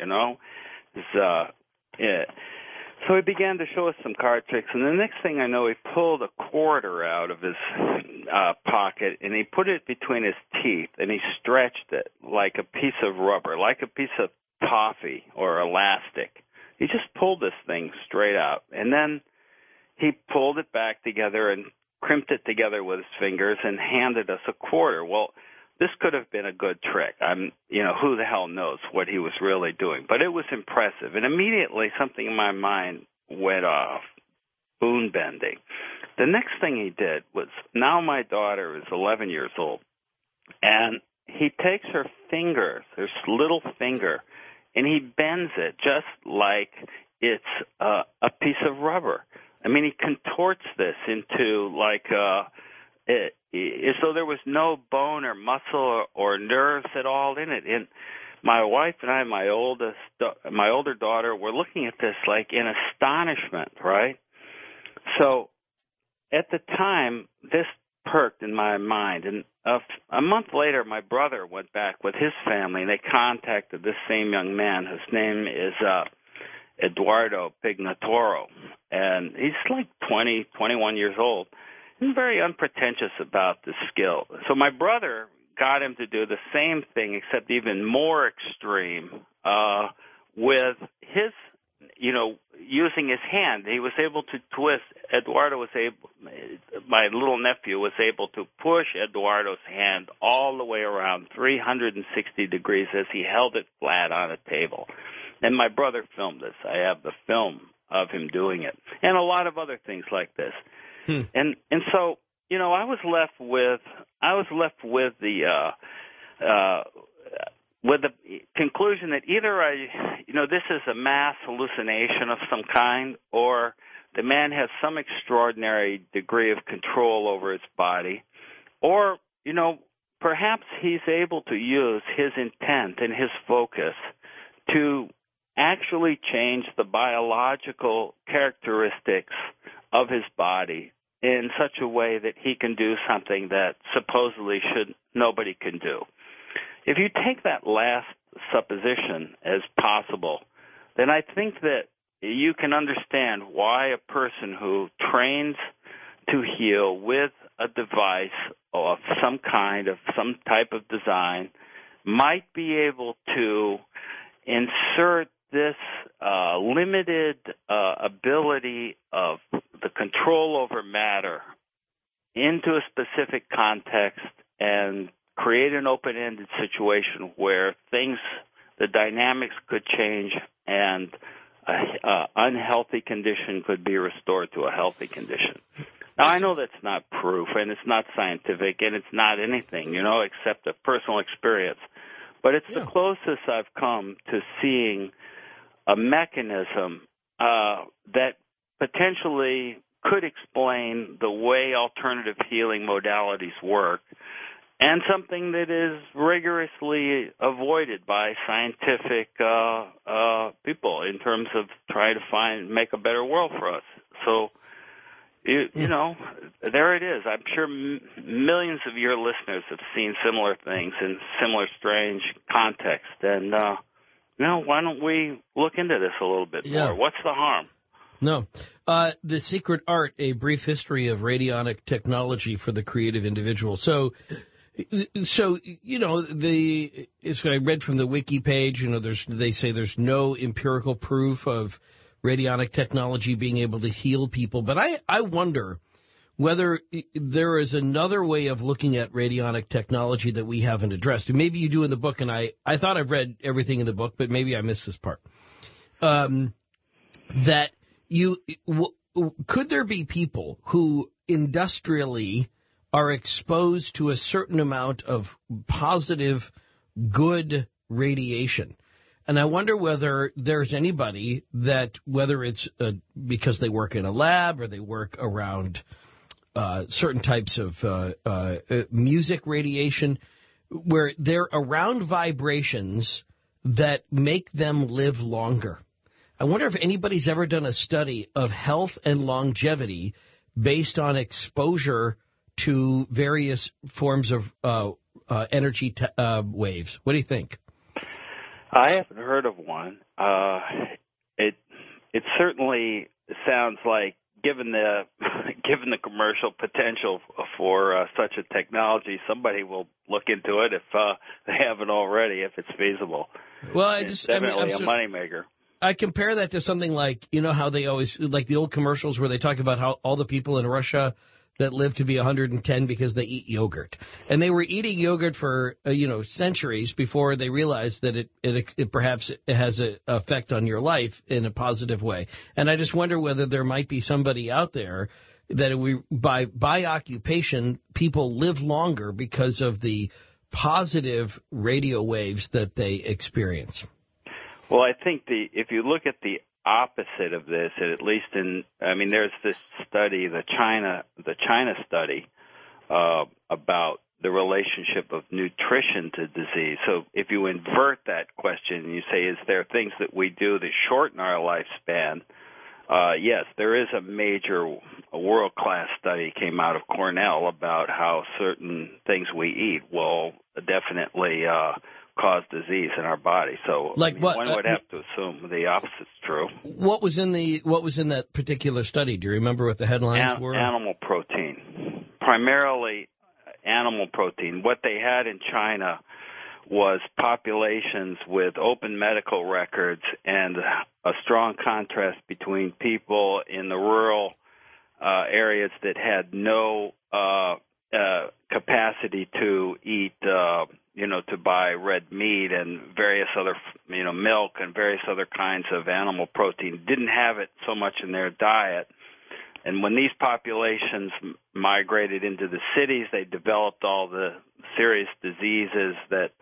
So he began to show us some card tricks, and the next thing I know, he pulled a quarter out of his pocket, and he put it between his teeth, and he stretched it like a piece of rubber, like a piece of toffee or elastic. He just pulled this thing straight out, and then he pulled it back together and crimped it together with his fingers and handed us a quarter. Well, this could have been a good trick. Who the hell knows what he was really doing, but it was impressive. And immediately something in my mind went off, spoon bending. The next thing he did was, now my daughter is 11 years old, and he takes her fingers, her little finger, and he bends it just like it's a piece of rubber. I mean, he contorts this into like so there was no bone or muscle or nerves at all in it. And my wife and I, my older daughter, were looking at this like in astonishment, right? So at the time, this perked in my mind. And a month later, my brother went back with his family, and they contacted this same young man whose name is Eduardo Pignatoro. And he's like 20, 21 years old. He's very unpretentious about the skill. So my brother got him to do the same thing, except even more extreme, with his, using his hand. He was able to twist. My little nephew was able to push Eduardo's hand all the way around 360 degrees as he held it flat on a table. And my brother filmed this. I have the film of him doing it, and a lot of other things like this. And so, I was left with the conclusion that either this is a mass hallucination of some kind, or the man has some extraordinary degree of control over his body, or, perhaps he's able to use his intent and his focus to actually change the biological characteristics of his body in such a way that he can do something that supposedly nobody can do. If you take that last supposition as possible, then I think that you can understand why a person who trains to heal with a device of some kind, of some type of design, might be able to insert this limited ability of the control over matter into a specific context and create an open-ended situation where the dynamics could change and an unhealthy condition could be restored to a healthy condition. Now, I know that's not proof, and it's not scientific, and it's not anything, except a personal experience. But it's the closest I've come to seeing a mechanism that potentially could explain the way alternative healing modalities work, and something that is rigorously avoided by scientific people in terms of trying to make a better world for us. So, there it is. I'm sure millions of your listeners have seen similar things in similar strange contexts, and why don't we look into this a little bit more? What's the harm? No. The Secret Art, A Brief History of Radionic Technology for the Creative Individual. So as I read from the wiki page, they say there's no empirical proof of radionic technology being able to heal people. But I wonder whether there is another way of looking at radionic technology that we haven't addressed. And maybe you do in the book, and I thought I've read everything in the book, but maybe I missed this part. Could there be people who industrially are exposed to a certain amount of positive, good radiation, And I wonder whether there's anybody that, whether it's because they work in a lab or they work around certain types of music radiation, where they're around vibrations that make them live longer. I wonder if anybody's ever done a study of health and longevity based on exposure to various forms of energy waves. What do you think? I haven't heard of one. It certainly sounds like, given the commercial potential for such a technology, somebody will look into it if they haven't already, if it's feasible. Well, it's definitely a moneymaker. I compare that to something like, you know how they always, like the old commercials where they talk about how all the people in Russia that live to be 110 because they eat yogurt. And they were eating yogurt for, centuries before they realized that it perhaps has an effect on your life in a positive way. And I just wonder whether there might be somebody out there that by occupation, people live longer because of the positive radio waves that they experience. Well, I think if you look at the opposite of this, at least there's this study, the China study about the relationship of nutrition to disease. So if you invert that question and you say, is there things that we do that shorten our lifespan? Yes, there is a world-class study came out of Cornell about how certain things we eat will definitely cause disease in our body. So one would have to assume the opposite's true. What was in that particular study? Do you remember what the headlines were? Animal protein. Primarily animal protein. What they had in China was populations with open medical records and a strong contrast between people in the rural areas that had no capacity to eat to buy red meat and various other, milk and various other kinds of animal protein, didn't have it so much in their diet. And when these populations migrated into the cities, they developed all the serious diseases that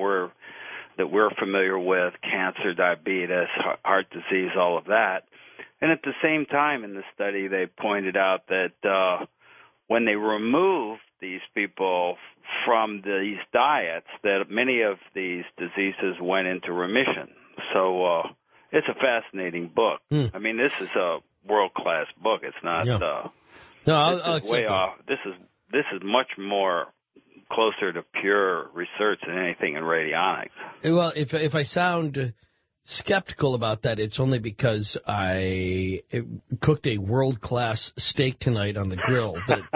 we're familiar with: cancer, diabetes, heart disease, all of that. And at the same time in the study, they pointed out that when they removed these people from these diets, that many of these diseases went into remission. So it's a fascinating book. I mean, this is a world-class book. It's not. Yeah. No, I'll accept way off. This is much more closer to pure research than anything in radionics. Well, if I sound skeptical about that, it's only because I cooked a world-class steak tonight on the grill.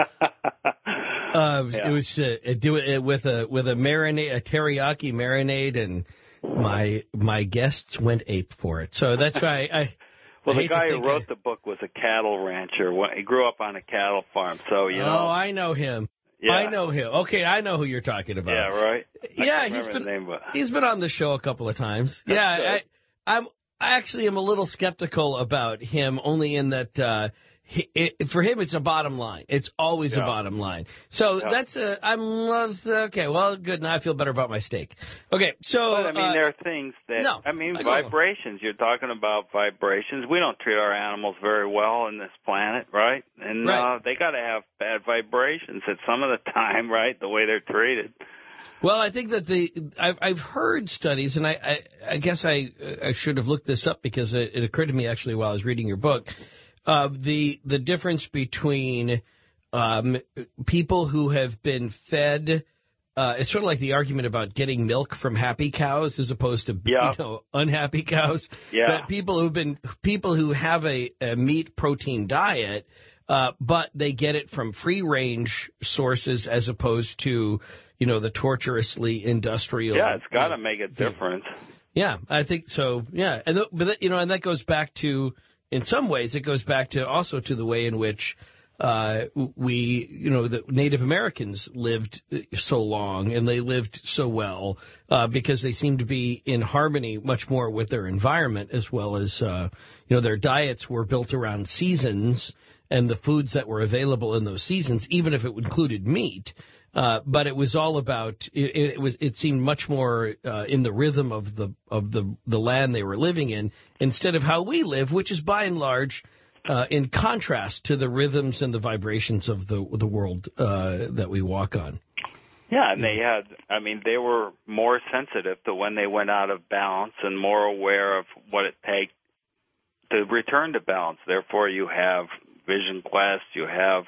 It was do it with a marinade, a teriyaki marinade, and my guests went ape for it. So that's why Well, the guy who wrote the book was a cattle rancher. He grew up on a cattle farm, so you know. Oh, I know him. Yeah. I know him. Okay, I know who you're talking about. Yeah, right. He's been on the show a couple of times. I actually am a little skeptical about him, only in that for him it's a bottom line. It's always a bottom line. So that's okay. Well, good. Now I feel better about my steak. Okay, so but, there are things that vibrations. You're talking about vibrations. We don't treat our animals very well on this planet, right? And they got to have bad vibrations at some of the time, right? The way they're treated. Well, I think that I've heard studies, and I guess I should have looked this up because it occurred to me actually while I was reading your book. The difference between people who have been fed, it's sort of like the argument about getting milk from happy cows as opposed to unhappy cows. Yeah. But people who have a meat protein diet, but they get it from free range sources as opposed to the torturously industrial. Yeah, it's got to make a difference. Yeah, I think so. Yeah, and that goes back to. In some ways, it goes back to also to the way in which the Native Americans lived so long and they lived so well because they seemed to be in harmony much more with their environment, as well as their diets were built around seasons and the foods that were available in those seasons, even if it included meat. but it was all about it seemed much more in the rhythm of the land they were living in, instead of how we live, which is by and large in contrast to the rhythms and the vibrations of the world that we walk on. Yeah, and they were more sensitive to when they went out of balance and more aware of what it takes to return to balance. Therefore, you have vision quests, you have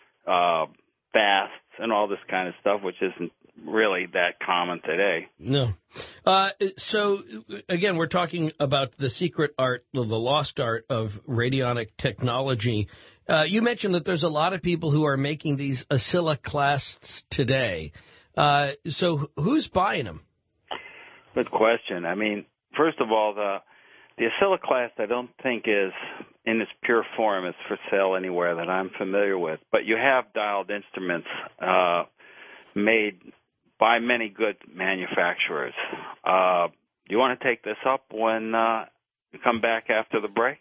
fasts, and all this kind of stuff, which isn't really that common today. No. So, again, we're talking about the secret art, the lost art of radionic technology. You mentioned that there's a lot of people who are making these oscilloclasts today. So who's buying them? Good question. I mean, first of all, the oscilloclast I don't think is in its pure form is for sale anywhere that I'm familiar with. But you have dialed instruments made by many good manufacturers. Do you want to take this up when you come back after the break?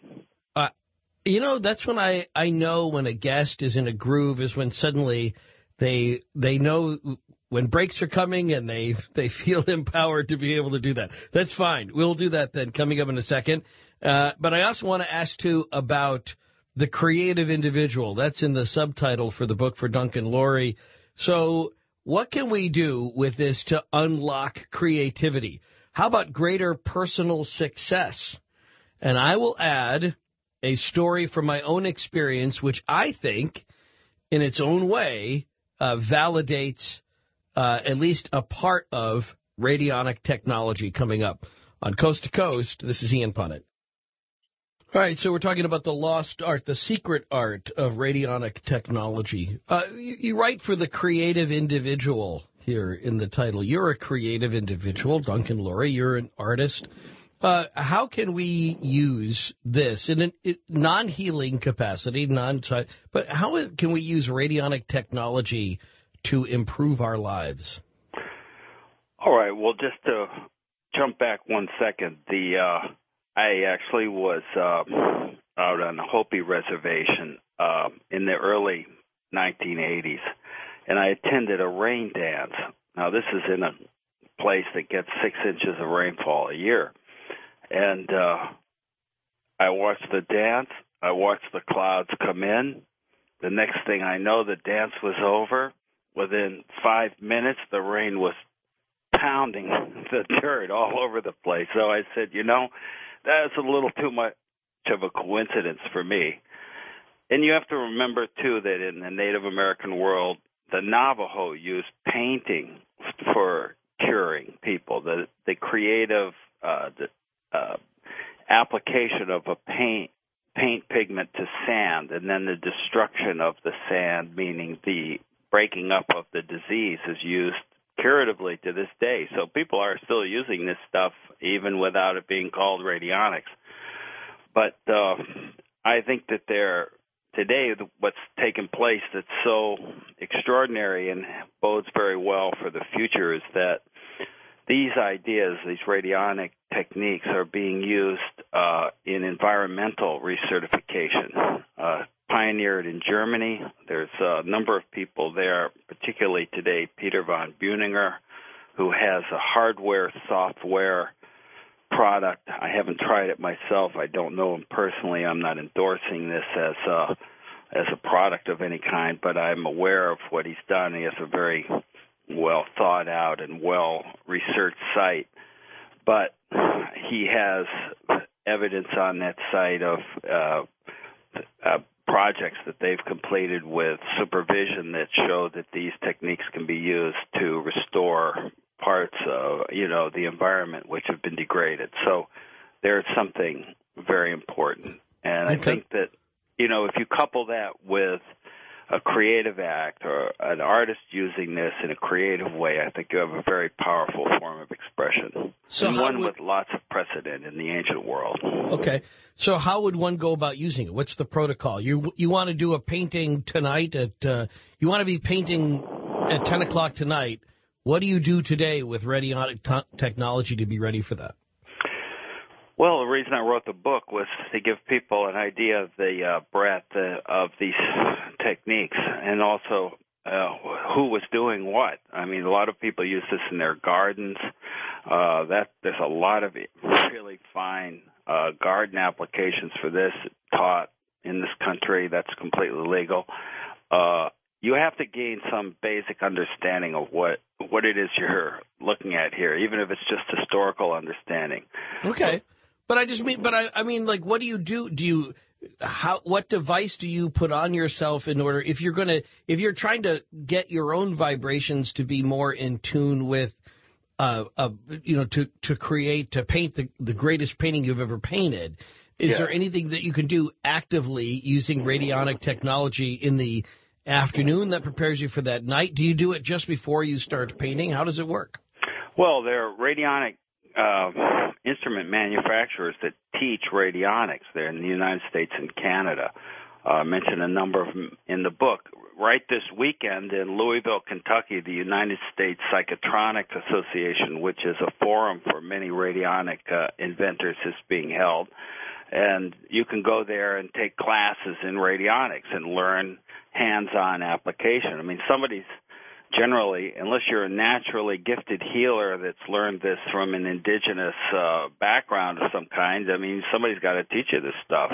That's when I know when a guest is in a groove, is when suddenly they know when breaks are coming and they feel empowered to be able to do that. That's fine. We'll do that then coming up in a second. But I also want to ask, too, about the creative individual. That's in the subtitle for the book for Duncan Laurie. So what can we do with this to unlock creativity? How about greater personal success? And I will add a story from my own experience, which I think, in its own way, validates at least a part of radionic technology coming up on Coast to Coast. This is Ian Punnett. All right, so we're talking about the lost art, the secret art of radionic technology. You write for the creative individual here in the title. You're a creative individual, Duncan Laurie. You're an artist. How can we use this in a non-healing capacity, but how can we use radionic technology to improve our lives? All right. Well, just to jump back 1 second, I actually was out on the Hopi Reservation in the early 1980s, and I attended a rain dance. Now, this is in a place that gets 6 inches of rainfall a year. And I watched the dance. I watched the clouds come in. The next thing I know, the dance was over. Within 5 minutes, the rain was pounding the dirt all over the place. So I said, that's a little too much of a coincidence for me. And you have to remember, too, that in the Native American world, the Navajo used painting for curing people. The creative application of a paint pigment to sand, and then the destruction of the sand, meaning the breaking up of the disease, is used curatively to this day. So people are still using this stuff even without it being called radionics. But I think that today what's taken place that's so extraordinary and bodes very well for the future is that these ideas, these radionic techniques, are being used in environmental recertification. Pioneered in Germany. There's a number of people there, particularly today, Peter von Buninger, who has a hardware-software product. I haven't tried it myself. I don't know him personally. I'm not endorsing this as a product of any kind, but I'm aware of what he's done. He has a very well thought out and well researched site, but he has evidence on that site of projects that they've completed with supervision that show that these techniques can be used to restore parts of the environment which have been degraded. So there's something very important, and I think that if you couple that with a creative act or an artist using this in a creative way, I think you have a very powerful form of expression, and one with lots of precedent in the ancient world. Okay. So how would one go about using it? What's the protocol? You want to do a painting tonight you want to be painting at 10 o'clock tonight. What do you do today with radionic technology to be ready for that? Well, the reason I wrote the book was to give people an idea of the breadth of these techniques, and also who was doing what. I mean, a lot of people use this in their gardens. There's a lot of really fine garden applications for this taught in this country. That's completely legal. You have to gain some basic understanding of what it is you're looking at here, even if it's just historical understanding. Okay. But I mean, like, what do you do? What device do you put on yourself in order, if you're trying to get your own vibrations to be more in tune with, to paint the greatest painting you've ever painted? Is there anything that you can do actively using radionic technology in the afternoon that prepares you for that night? Do you do it just before you start painting? How does it work? Well, there are radionic instrument manufacturers that teach radionics. They're in the United States and Canada. I mentioned a number of them in the book. Right this weekend in Louisville, Kentucky, the United States Psychotronics Association, which is a forum for many radionic inventors, is being held. And you can go there and take classes in radionics and learn hands-on application. I mean, somebody's generally, unless you're a naturally gifted healer that's learned this from an indigenous background of some kind, I mean, somebody's got to teach you this stuff.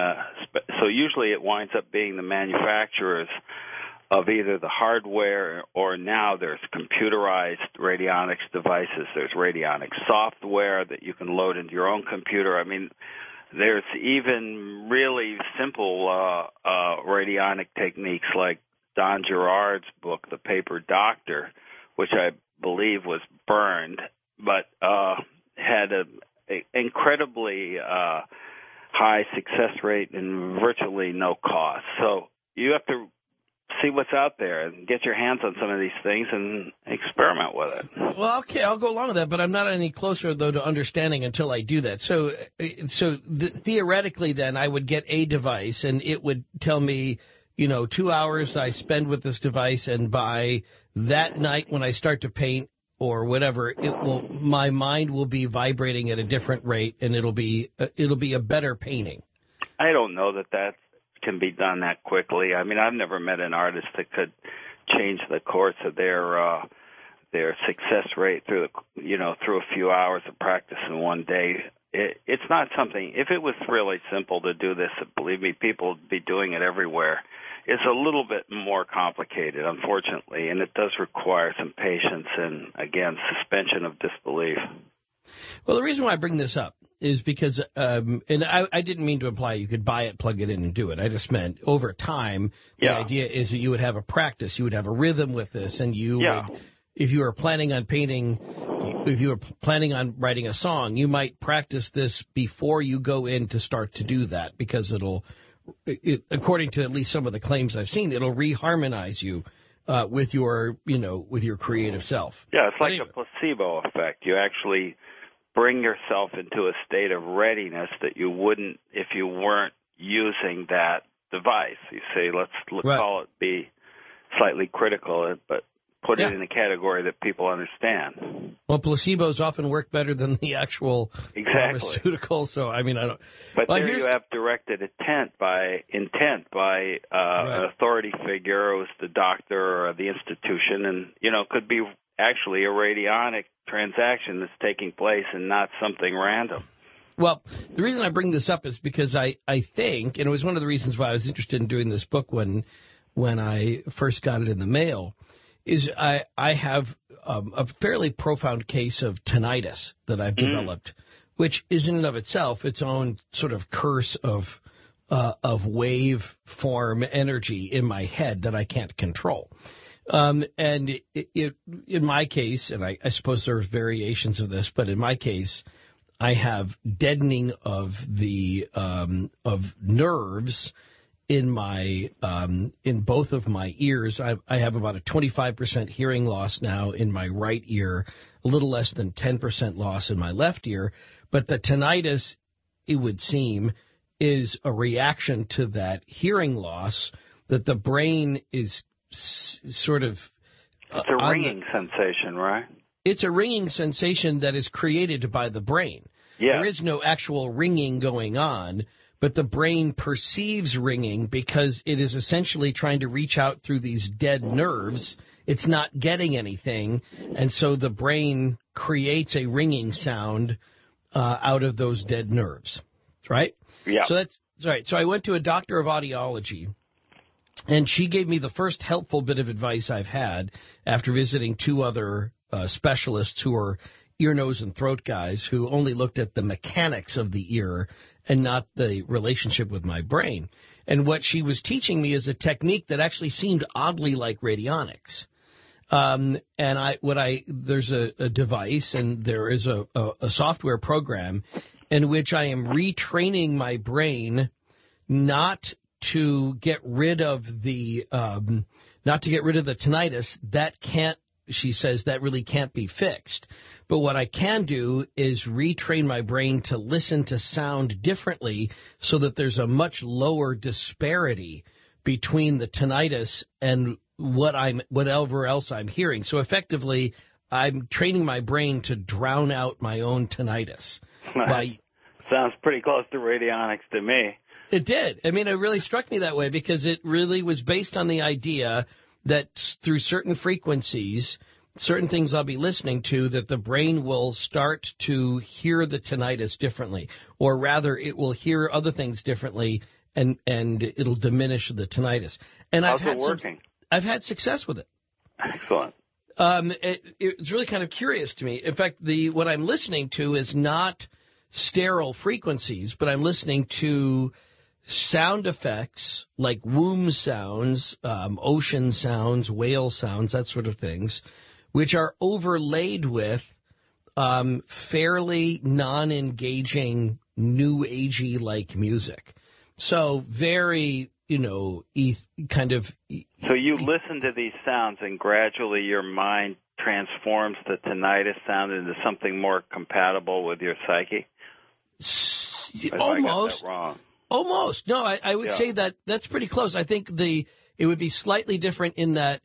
So usually it winds up being the manufacturers of either the hardware, or now there's computerized radionics devices. There's radionic software that you can load into your own computer. I mean, there's even really simple radionic techniques like Don Gerard's book, The Paper Doctor, which I believe was burned, but had an incredibly high success rate and virtually no cost. So you have to see what's out there and get your hands on some of these things and experiment with it. Well, okay, I'll go along with that, but I'm not any closer, though, to understanding until I do that. So theoretically, then, I would get a device, and it would tell me, 2 hours I spend with this device, and by that night when I start to paint or whatever, my mind will be vibrating at a different rate, and it'll be a better painting. I don't know that can be done that quickly. I mean, I've never met an artist that could change the course of their success rate through a few hours of practice in one day. It's not something. If it was really simple to do this, believe me, people would be doing it everywhere. It's a little bit more complicated, unfortunately, and it does require some patience and, again, suspension of disbelief. Well, the reason why I bring this up is because, and I didn't mean to imply you could buy it, plug it in, and do it. I just meant over time, the idea is that you would have a practice, you would have a rhythm with this, and you would, if you were planning on painting, if you were planning on writing a song, you might practice this before you go in to start to do that, because according to at least some of the claims I've seen, it'll reharmonize you with your creative self. Yeah, it's like a placebo effect. You actually bring yourself into a state of readiness that you wouldn't if you weren't using that device. You say, let's call it, be slightly critical, but put it in a category that people understand. Well, placebos often work better than the actual pharmaceutical. So, I mean, I don't. But there you have directed intent by an authority figure, who's the doctor or the institution, and could be actually a radionic transaction that's taking place and not something random. Well, the reason I bring this up is because I think, and it was one of the reasons why I was interested in doing this book when I first got it in the mail, is I have a fairly profound case of tinnitus that I've developed, which is in and of itself its own sort of curse of wave form energy in my head that I can't control. And in my case, and I suppose there's variations of this, but in my case, I have deadening of the of nerves in my in both of my ears. I have about a 25% hearing loss now in my right ear, a little less than 10% loss in my left ear. But the tinnitus, it would seem, is a reaction to that hearing loss, that the brain is sort of... It's a ringing sensation, right? It's a ringing sensation that is created by the brain. Yeah. There is no actual ringing going on, but the brain perceives ringing because it is essentially trying to reach out through these dead nerves. It's not getting anything, and so the brain creates a ringing sound out of those dead nerves, right? Yeah. So that's right. So I went to a doctor of audiology, and she gave me the first helpful bit of advice I've had after visiting two other specialists who are ear, nose, and throat guys who only looked at the mechanics of the ear and not the relationship with my brain. And what she was teaching me is a technique that actually seemed oddly like radionics. There's a device and there is a software program in which I am retraining my brain not to get rid of the tinnitus. That can't, she says, that really can't be fixed. But what I can do is retrain my brain to listen to sound differently so that there's a much lower disparity between the tinnitus and whatever else I'm hearing. So effectively, I'm training my brain to drown out my own tinnitus. Sounds pretty close to radionics to me. It did. I mean, it really struck me that way because it really was based on the idea that through certain frequencies, certain things I'll be listening to, that the brain will start to hear the tinnitus differently, or rather it will hear other things differently, and it'll diminish the tinnitus. And How's it working? I've had success with it. Excellent. It's really kind of curious to me. In fact, what I'm listening to is not sterile frequencies, but I'm listening to sound effects like womb sounds, ocean sounds, whale sounds, that sort of things, which are overlaid with fairly non-engaging, new agey like music. So very, kind of. So you listen to these sounds and gradually your mind transforms the tinnitus sound into something more compatible with your psyche? Almost. I got that wrong. Almost. No, I would say that's pretty close. I think it would be slightly different in that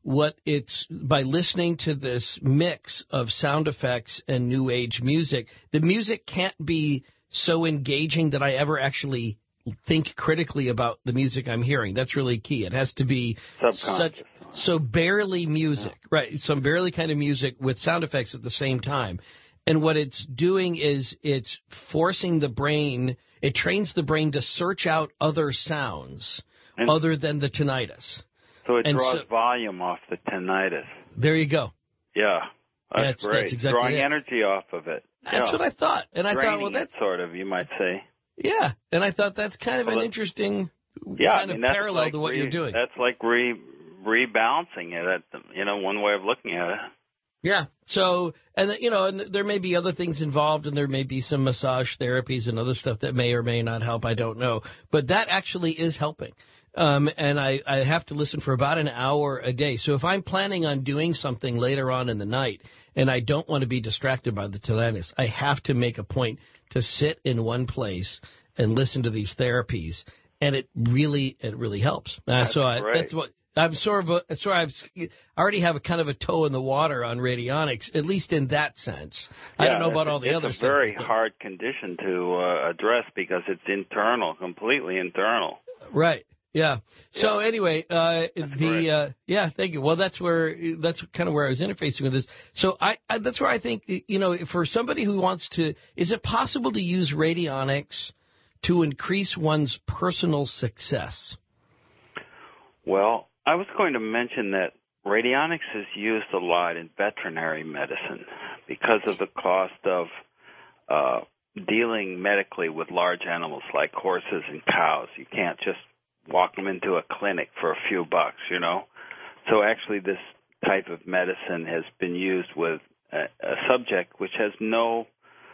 by listening to this mix of sound effects and new age music, the music can't be so engaging that I ever actually think critically about the music I'm hearing. That's really key. It has to be so barely music, right? Some barely kind of music with sound effects at the same time. And what it's doing is it's forcing the brain, it trains the brain to search out other sounds other than the tinnitus. So it draws volume off the tinnitus. There you go. Yeah, that's great. That's exactly drawing energy off of it. That's what I thought. And I thought, well, that's sort of, you might say. Yeah, and I thought that's kind of an interesting kind of parallel to what you're doing. That's like rebalancing it. One way of looking at it. Yeah. So, and there may be other things involved, and there may be some massage therapies and other stuff that may or may not help. I don't know, but that actually is helping. And I have to listen for about an hour a day. So if I'm planning on doing something later on in the night and I don't want to be distracted by the tinnitus, I have to make a point to sit in one place and listen to these therapies. And it really helps. That's what I'm I already have a kind of a toe in the water on radionics, at least in that sense. I don't know about all the other senses. It's a very hard condition to address because it's internal, completely internal. Right. Yeah. So anyway, thank you. Well, that's kind of where I was interfacing with this. So that's where I think, for somebody who wants to, is it possible to use radionics to increase one's personal success? Well, I was going to mention that radionics is used a lot in veterinary medicine because of the cost of dealing medically with large animals like horses and cows. You can't just walk them into a clinic for a few bucks, So actually this type of medicine has been used with a subject which has no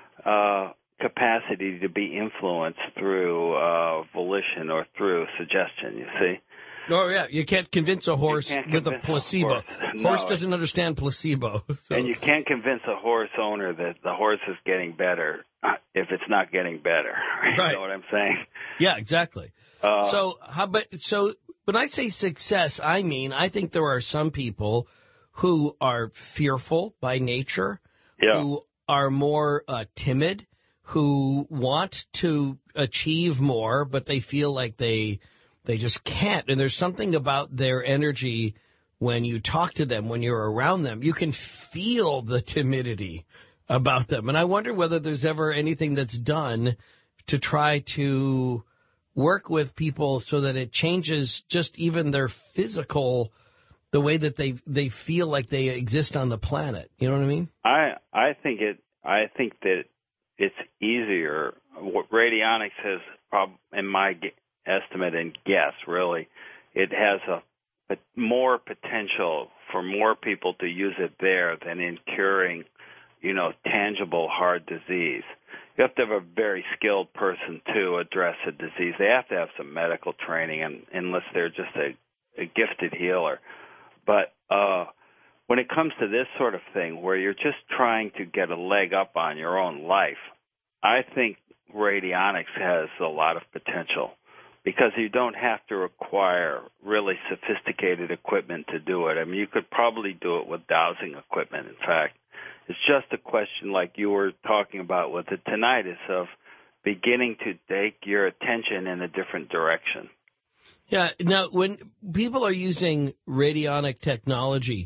capacity to be influenced through volition or through suggestion, you see. Oh, yeah. You can't convince a horse with a placebo. Horse doesn't understand placebo. So. And you can't convince a horse owner that the horse is getting better if it's not getting better. Right. You know what I'm saying? Yeah, exactly. So when I say success, I think there are some people who are fearful by nature, who are more timid, who want to achieve more, but they feel like they just can't. And there's something about their energy when you talk to them, when you're around them. You can feel the timidity about them. And I wonder whether there's ever anything that's done to try to work with people so that it changes just even their physical, the way that they feel like they exist on the planet. You know what I mean? I think that it's easier. What radionics has, in my estimate and guess, really, it has a more potential for more people to use it there than in curing, tangible heart disease. You have to have a very skilled person to address a disease. They have to have some medical training, unless they're just a gifted healer. But when it comes to this sort of thing, where you're just trying to get a leg up on your own life, I think radionics has a lot of potential, because you don't have to require really sophisticated equipment to do it. I mean, you could probably do it with dowsing equipment, in fact. It's just a question, like you were talking about with the tinnitus, of beginning to take your attention in a different direction. Yeah. Now, when people are using radionic technology,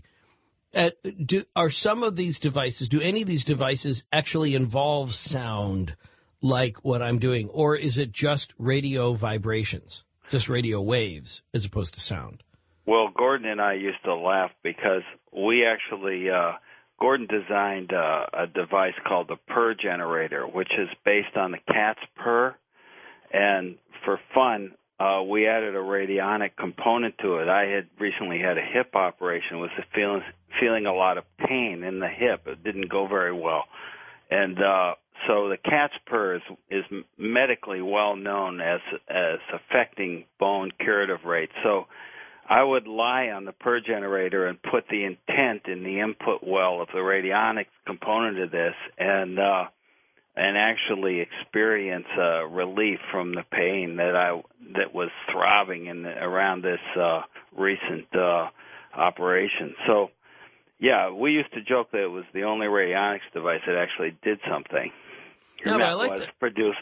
are some of these devices, do any of these devices actually involve sound like what I'm doing, or is it just radio vibrations, just radio waves as opposed to sound? Well, Gordon and I used to laugh because we actually Gordon designed a device called the purr generator, which is based on the cat's purr. And for fun, we added a radionic component to it. I had recently had a hip operation, was feeling a lot of pain in the hip. It didn't go very well. And so the cat's purr is medically well known as affecting bone curative rates. So I would lie on the purr generator and put the intent in the input well of the radionic component of this, and actually experience relief from the pain that was throbbing around this recent operation. So, yeah, we used to joke that it was the only radionics device that actually did something. Yeah, that was produced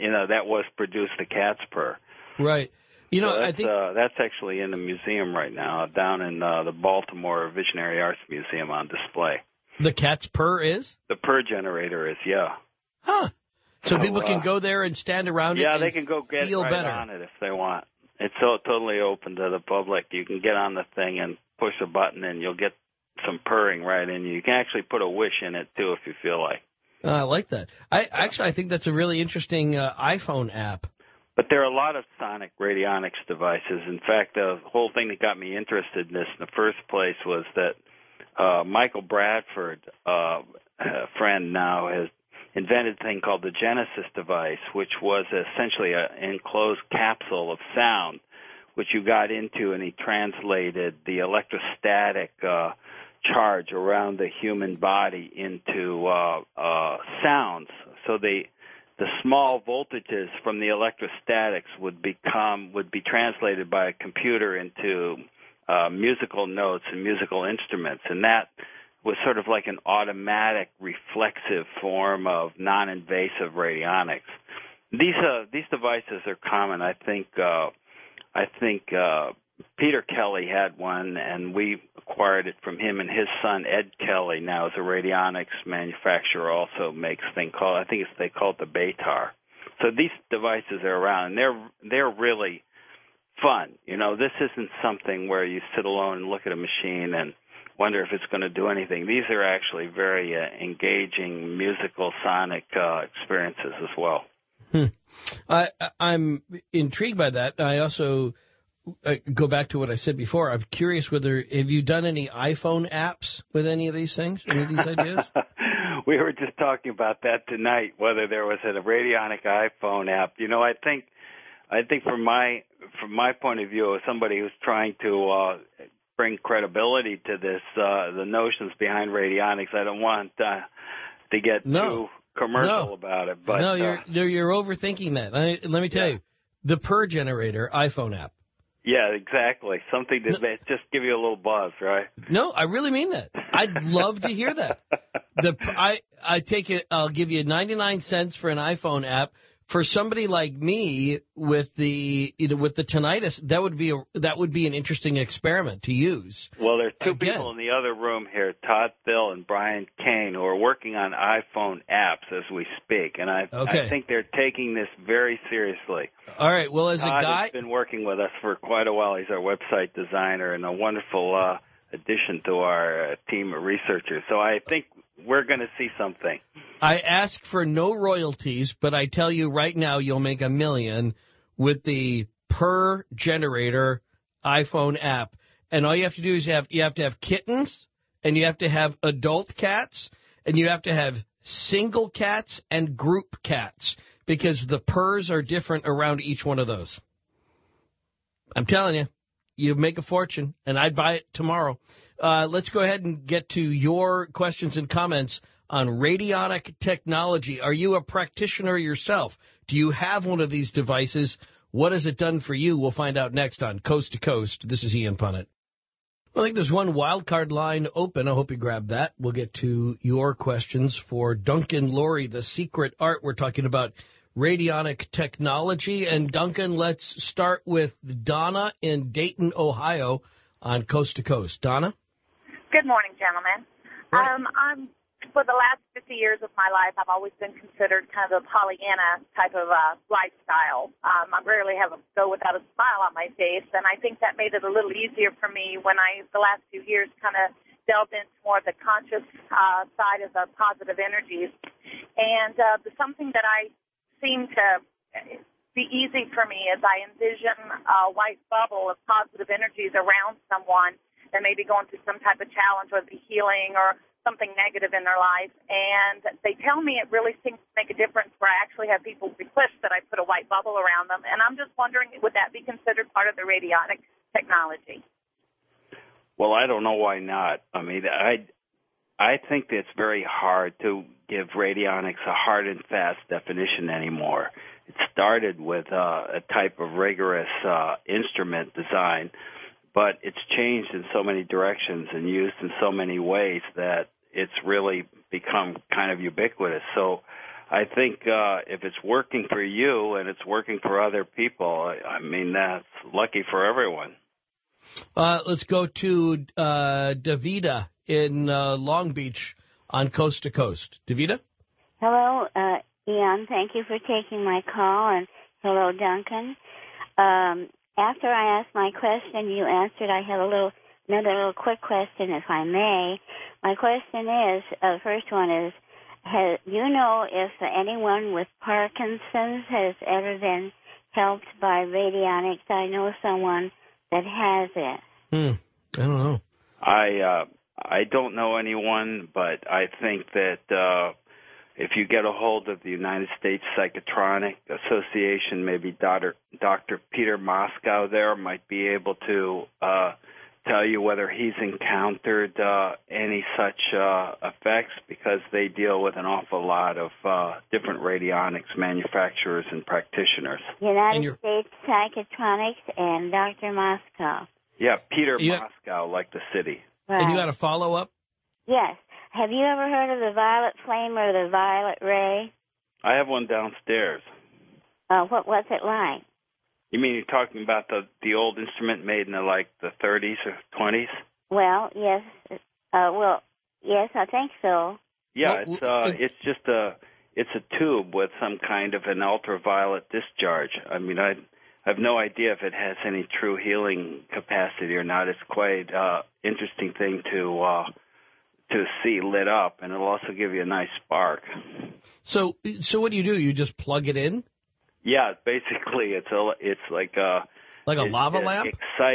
the cat's purr. Right. So I think that's actually in the museum right now, down in the Baltimore Visionary Arts Museum on display. The cat's purr is? The purr generator is, yeah. Huh. So people can go there and stand around it. Yeah, they can go get right better on it if they want. It's totally open to the public. You can get on the thing and push a button, and you'll get some purring right in you. You can actually put a wish in it too if you feel like. I like that. I think that's a really interesting iPhone app. But there are a lot of sonic radionics devices. In fact, the whole thing that got me interested in this in the first place was that Michael Bradford, a friend now, has invented a thing called the Genesis device, which was essentially an enclosed capsule of sound, which you got into, and he translated the electrostatic charge around the human body into sounds. So the small voltages from the electrostatics would be translated by a computer into musical notes and musical instruments, and that was sort of like an automatic reflexive form of non-invasive radionics. These devices are common. I think Peter Kelly had one, and we acquired it from him, and his son Ed Kelly now is a radionics manufacturer, also makes a thing called, they call it the Baytar. So these devices are around, and they're really fun. This isn't something where you sit alone and look at a machine and wonder if it's going to do anything. These are actually very engaging musical sonic experiences as well. I'm intrigued by that. I also go back to what I said before. I'm curious have you done any iPhone apps with any of these things, any of these ideas? We were just talking about that tonight, whether there was a radionic iPhone app. I think from my point of view, as somebody who's trying to bring credibility to this, the notions behind radionics, I don't want to get too commercial about it. But you're overthinking that. Let me tell you, the Purr Generator iPhone app. Yeah, exactly. Something to just give you a little buzz, right? No, I really mean that. I'd love to hear that. I take it. I'll give you 99 cents for an iPhone app. For somebody like me with the tinnitus, that would be an interesting experiment to use. Well, there are two people in the other room here, Todd Thill and Brian Kane, who are working on iPhone apps as we speak, and I think they're taking this very seriously. All right. Well, as Todd a guy, has been working with us for quite a while. He's our website designer and a wonderful addition to our team of researchers. So I think we're going to see something. I ask for no royalties, but I tell you right now you'll make $1 million with the per generator iPhone app. And all you have to do is you have to have kittens, and you have to have adult cats, and you have to have single cats and group cats, because the purrs are different around each one of those. I'm telling you, you make a fortune, and I'd buy it tomorrow. Let's go ahead and get to your questions and comments on radionic technology. Are you a practitioner yourself? Do you have one of these devices? What has it done for you? We'll find out next on Coast to Coast. This is Ian Punnett. Well, I think there's one wild card line open. I hope you grab that. We'll get to your questions for Duncan Laurie, The Secret Art. We're talking about radionic technology. And, Duncan, let's start with Donna in Dayton, Ohio on Coast to Coast. Donna? Good morning, gentlemen. Right. For the last 50 years of my life, I've always been considered kind of a Pollyanna type of lifestyle. I rarely go without a smile on my face, and I think that made it a little easier for me when the last few years, kind of delved into more of the conscious side of the positive energies. And something that I seem to be easy for me is I envision a white bubble of positive energies around someone that may be going through some type of challenge, whether it be healing or something negative in their life, and they tell me it really seems to make a difference where I actually have people request that I put a white bubble around them, and I'm just wondering, would that be considered part of the radionic technology? Well, I don't know why not. I mean, I think it's very hard to give radionics a hard and fast definition anymore. It started with a type of rigorous instrument design, but it's changed in so many directions and used in so many ways that it's really become kind of ubiquitous. So I think if it's working for you and it's working for other people, I mean, that's lucky for everyone. Let's go to Davida in Long Beach on Coast to Coast. Davida? Hello, Ian. Thank you for taking my call, and hello, Duncan. After I asked my question, you answered. I have another little quick question, if I may. My question is, the first one is, you know if anyone with Parkinson's has ever been helped by radionics? I know someone that has it. I don't know. I don't know anyone, but I think that if you get a hold of the United States Psychotronic Association, maybe Dr. Peter Moscow there might be able to tell you whether he's encountered any such effects, because they deal with an awful lot of different radionics manufacturers and practitioners. United States Psychotronics and Dr. Moscow. Yeah, Peter Moscow, like the city. Right. And you got a follow-up? Yes. Have you ever heard of the violet flame or the violet ray? I have one downstairs. What's it like? You mean you're talking about the old instrument made in the 30s or 20s? Well, yes. Yes, I think so. Yeah, it's just a tube with some kind of an ultraviolet discharge. I mean, I have no idea if it has any true healing capacity or not. It's quite interesting thing to see lit up, and it'll also give you a nice spark. So what do? You just plug it in? Yeah, basically it's like a lava lamp.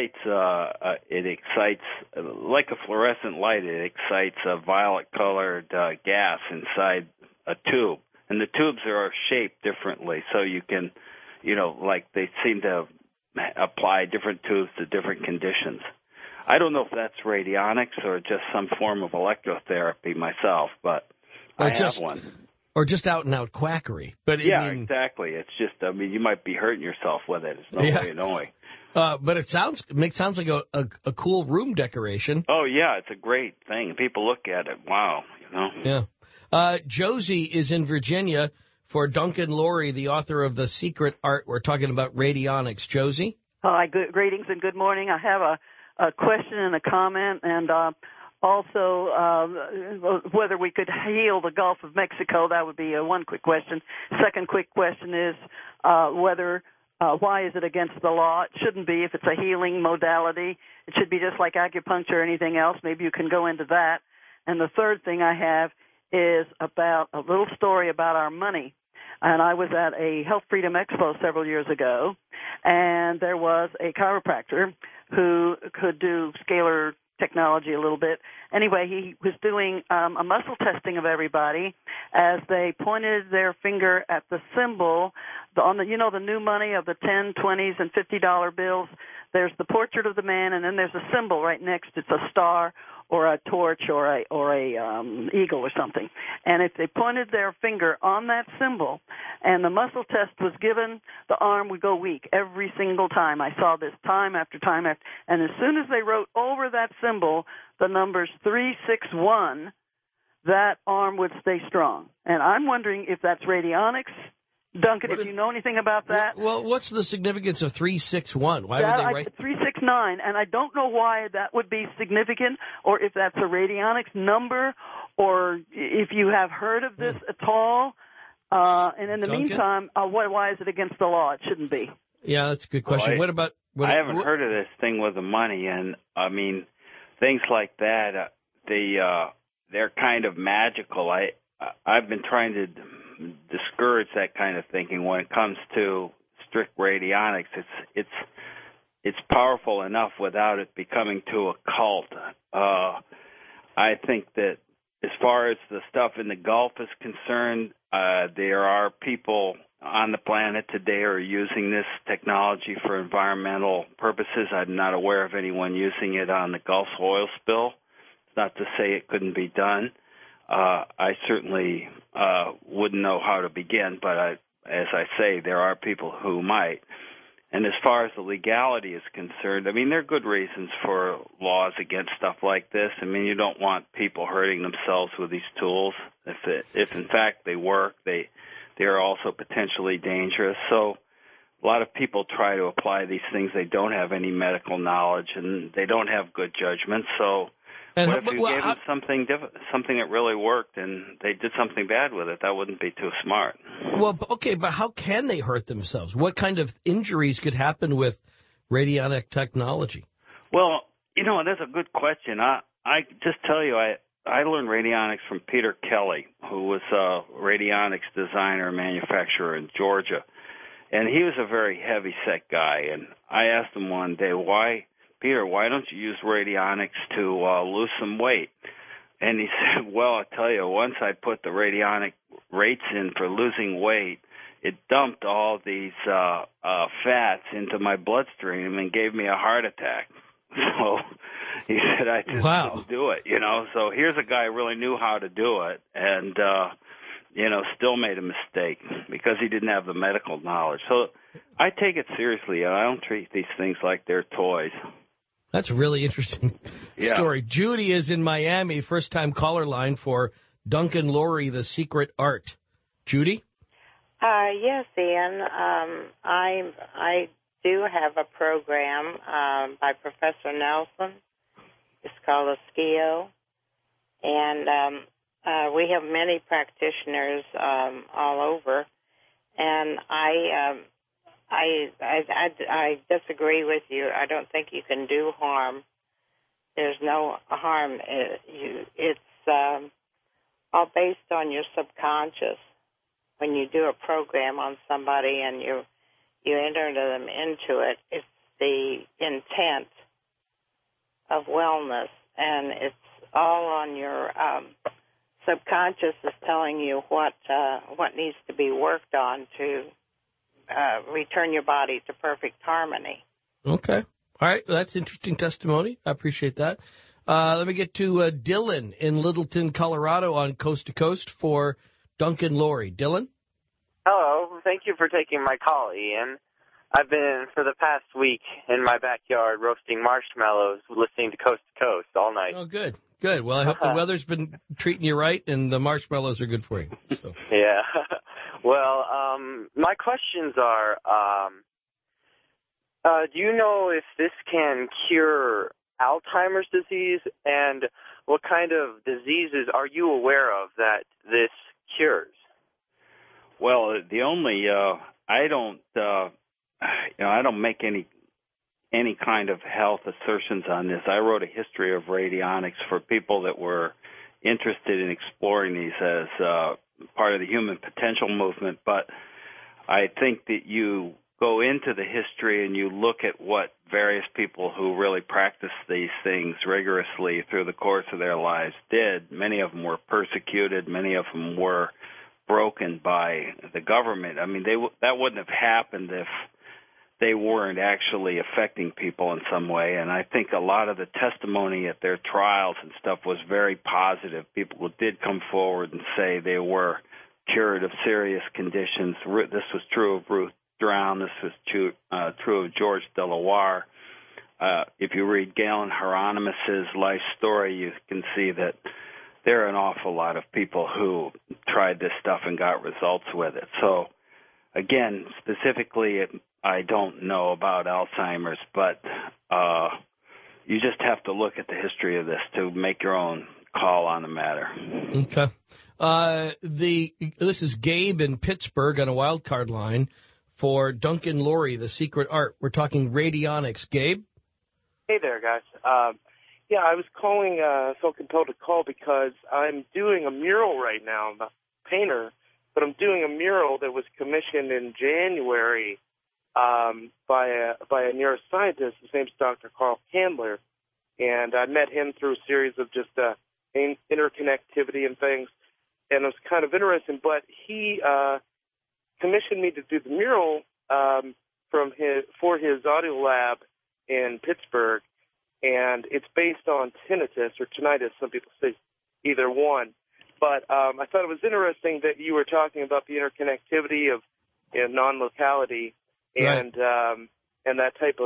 It excites like a fluorescent light. It excites a violet-colored gas inside a tube, and the tubes are shaped differently, so you can, they seem to apply different tubes to different conditions. I don't know if that's radionics or just some form of electrotherapy myself, but I have one. or just out and out quackery. But exactly. It's just, you might be hurting yourself with it. It's no way of knowing. But it sounds like a cool room decoration. Oh yeah, it's a great thing. People look at it. Wow, Yeah. Josie is in Virginia for Duncan Laurie, the author of The Secret Art. We're talking about radionics. Josie? Hi, greetings and good morning. I have a question and a comment, and also whether we could heal the Gulf of Mexico. That would be one quick question. Second quick question is why is it against the law? It shouldn't be if it's a healing modality. It should be just like acupuncture or anything else. Maybe you can go into that. And the third thing I have is about a little story about our money. And I was at a Health Freedom Expo several years ago, and there was a chiropractor who could do scalar technology a little bit. Anyway, he was doing a muscle testing of everybody as they pointed their finger at the symbol on the new money of the 10, 20s, and $50 bills. There's the portrait of the man, and then there's a symbol right next. It's a star or a torch or a eagle or something. And if they pointed their finger on that symbol and the muscle test was given, the arm would go weak every single time. I saw this time after time after. And as soon as they wrote over that symbol the numbers 361, that arm would stay strong. And I'm wondering if that's radionics. Duncan, if you know anything about that. Well, what's the significance of 361? Why would they write 369? And I don't know why that would be significant, or if that's a radionics number, or if you have heard of this at all. And in the meantime, why is it against the law? It shouldn't be. Yeah, that's a good question. I haven't heard of this thing with the money, and I mean, things like that. They're kind of magical. I've been trying to discourage that kind of thinking when it comes to strict radionics. It's powerful enough without it becoming to a cult. I think that as far as the stuff in the Gulf is concerned, there are people on the planet today who are using this technology for environmental purposes. I'm not aware of anyone using it on the Gulf oil spill. It's not to say it couldn't be done. I certainly wouldn't know how to begin, but as I say, there are people who might. And as far as the legality is concerned, I mean, there are good reasons for laws against stuff like this. I mean, you don't want people hurting themselves with these tools. If in fact they work, they are also potentially dangerous. So a lot of people try to apply these things. They don't have any medical knowledge, and they don't have good judgment. So what if you gave them something that really worked, and they did something bad with it? That wouldn't be too smart. Well, okay, but how can they hurt themselves? What kind of injuries could happen with radionic technology? Well, that's a good question. I just tell you, I learned radionics from Peter Kelly, who was a radionics designer and manufacturer in Georgia. And he was a very heavy-set guy. And I asked him one day, Peter, why don't you use radionics to lose some weight? And he said, well, I'll tell you, once I put the radionic rates in for losing weight, it dumped all these fats into my bloodstream and gave me a heart attack. So he said I just didn't do it, So here's a guy who really knew how to do it and, still made a mistake because he didn't have the medical knowledge. So I take it seriously, and I don't treat these things like they're toys. That's a really interesting story. Judy is in Miami, first-time caller line for Duncan Laurie, The Secret Art. Judy? Yes, Ian. I do have a program by Professor Nelson. It's called Askio. And we have many practitioners all over. And I disagree with you. I don't think you can do harm. There's no harm. It's all based on your subconscious. When you do a program on somebody and you enter them into it, it's the intent of wellness, and it's all on your subconscious is telling you what needs to be worked on to return your body to perfect harmony. Okay. All right. That's interesting testimony. I appreciate that. Let me get to Dylan in Littleton, Colorado on Coast to Coast for Duncan Laurie. Dylan? Hello. Thank you for taking my call, Ian. I've been, for the past week, in my backyard roasting marshmallows, listening to Coast all night. Oh, good. Good. Well, I hope the weather's been treating you right, and the marshmallows are good for you. So. Yeah. Well, my questions are, do you know if this can cure Alzheimer's disease, and what kind of diseases are you aware of that this cures? Well, the only I don't make any kind of health assertions on this. I wrote a history of radionics for people that were interested in exploring these as part of the human potential movement. But I think that you go into the history and you look at what various people who really practiced these things rigorously through the course of their lives did. Many of them were persecuted. Many of them were broken by the government. I mean, that wouldn't have happened if they weren't actually affecting people in some way. And I think a lot of the testimony at their trials and stuff was very positive. People did come forward and say they were cured of serious conditions. This was true of Ruth Drown. This was true of George Delaware. If you read Galen Hieronymus's life story, you can see that there are an awful lot of people who tried this stuff and got results with it. So, again, specifically, I don't know about Alzheimer's, but you just have to look at the history of this to make your own call on the matter. Okay. This is Gabe in Pittsburgh on a wild card line for Duncan Laurie, The Secret Art. We're talking radionics. Gabe? Hey there, guys. Yeah, I was calling, felt compelled to call because I'm doing a mural right now. I'm a painter, but I'm doing a mural that was commissioned in January by a neuroscientist. His name's Dr. Carl Candler, and I met him through a series of just interconnectivity and things, and it was kind of interesting. But he commissioned me to do the mural for his audio lab in Pittsburgh, and it's based on tinnitus or tinnitus. Some people say either one. But I thought it was interesting that you were talking about the interconnectivity of non-locality and that type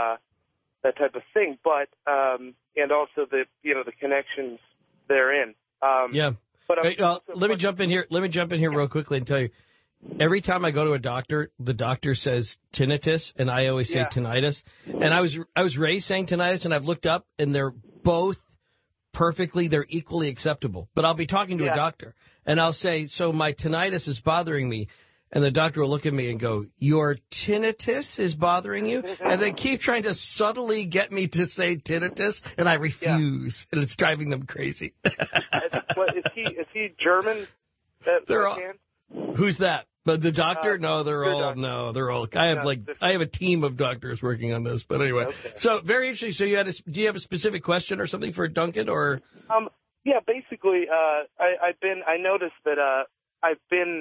of thing. But and also the connections therein. Yeah. But let me jump in here. Let me jump in here real quickly and tell you. Every time I go to a doctor, the doctor says tinnitus, and I always say tinnitus. And I was raised saying tinnitus, and I've looked up, and they're both they're equally acceptable. But I'll be talking to a doctor, and I'll say, so my tinnitus is bothering me. And the doctor will look at me and go, your tinnitus is bothering you? And they keep trying to subtly get me to say tinnitus, and I refuse. And it's driving them crazy. Is he German? Who's that? But the doctor? No, they're all. I have a team of doctors working on this. But anyway, So very interesting. So do you have a specific question or something for Duncan, or? Yeah, basically, I noticed that I've been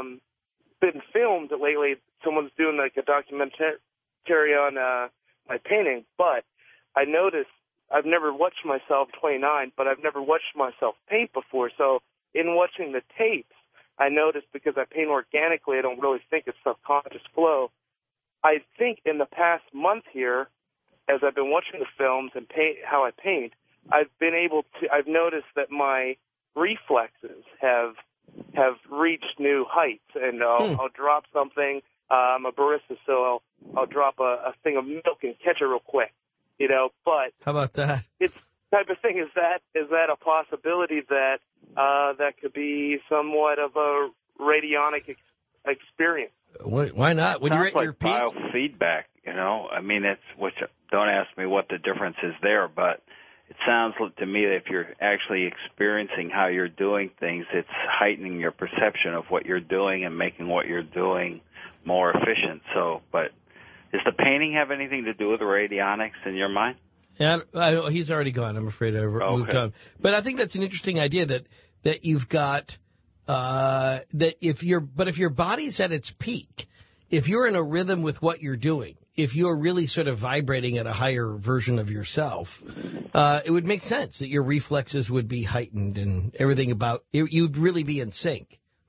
filmed lately. Someone's doing like a documentary on my painting, but I noticed I've never watched myself 29, but I've never watched myself paint before. So in watching the tapes, I noticed because I paint organically, I don't really think it's subconscious flow. I think in the past month here, as I've been watching the films and how I paint, I've noticed that my reflexes have reached new heights, and I'll drop something. I'm a barista, so I'll drop a thing of milk and catch it real quick, But how about that? It's type of thing. Is that a possibility that that could be somewhat of a radionic experience? Why not? When you're at your peak, biofeedback. I mean, don't ask me what the difference is there, but it sounds to me that if you're actually experiencing how you're doing things, it's heightening your perception of what you're doing and making what you're doing more efficient. So, but does the painting have anything to do with the radionics in your mind? Yeah, he's already gone. I'm afraid I moved on. But I think that's an interesting idea that you've got that if your body's at its peak, if you're in a rhythm with what you're doing, if you're really sort of vibrating at a higher version of yourself, it would make sense that your reflexes would be heightened and everything about you'd really be in sync,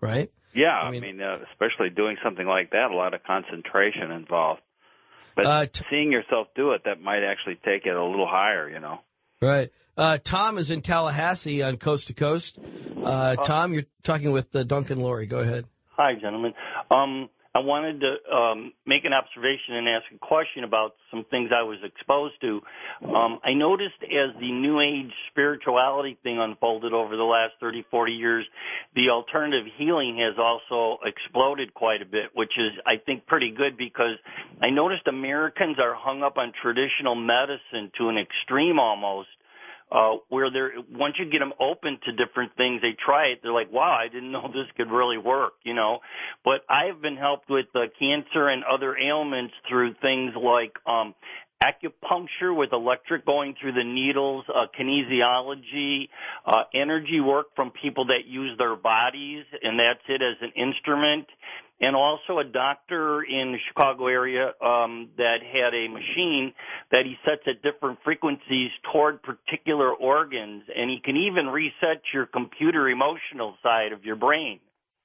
right? Yeah, I mean especially doing something like that, a lot of concentration involved. But seeing yourself do it, that might actually take it a little higher, you know. Right. Tom is in Tallahassee on Coast to Coast. Tom, you're talking with Duncan Laurie. Go ahead. Hi, gentlemen. I wanted to make an observation and ask a question about some things I was exposed to. I noticed as the New Age spirituality thing unfolded over the last 30, 40 years, the alternative healing has also exploded quite a bit, which is, I think, pretty good because I noticed Americans are hung up on traditional medicine to an extreme almost. Where once you get them open to different things, they try it. They're like, wow, I didn't know this could really work, you know. But I've been helped with cancer and other ailments through things like acupuncture with electric going through the needles, kinesiology, energy work from people that use their bodies, and that's it as an instrument. And also a doctor in the Chicago area that had a machine that he sets at different frequencies toward particular organs, and he can even reset your computer emotional side of your brain.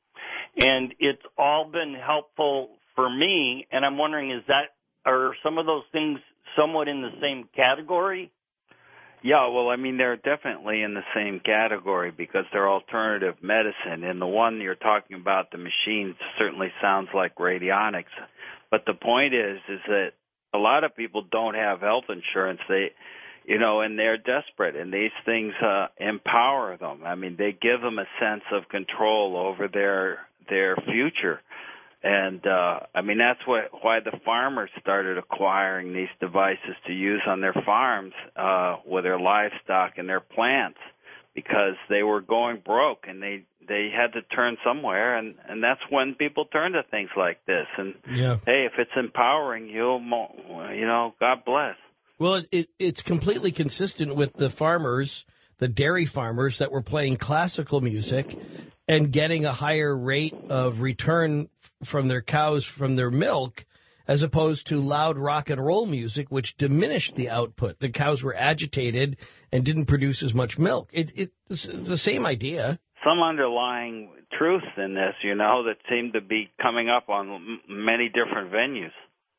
And it's all been helpful for me, and I'm wondering, are some of those things somewhat in the same category? Yeah, well, I mean, they're definitely in the same category because they're alternative medicine. And the one you're talking about, the machine, certainly sounds like radionics. But the point is that a lot of people don't have health insurance. And they're desperate, and these things empower them. I mean, they give them a sense of control over their future. And, that's why the farmers started acquiring these devices to use on their farms with their livestock and their plants because they were going broke and they had to turn somewhere. And that's when people turn to things like this. And, hey, if it's empowering you, God bless. Well, it's completely consistent with the farmers, the dairy farmers that were playing classical music and getting a higher rate of return from their cows, from their milk, as opposed to loud rock and roll music, which diminished the output. The cows were agitated and didn't produce as much milk. It's the same idea. Some underlying truth in this, that seemed to be coming up on many different venues.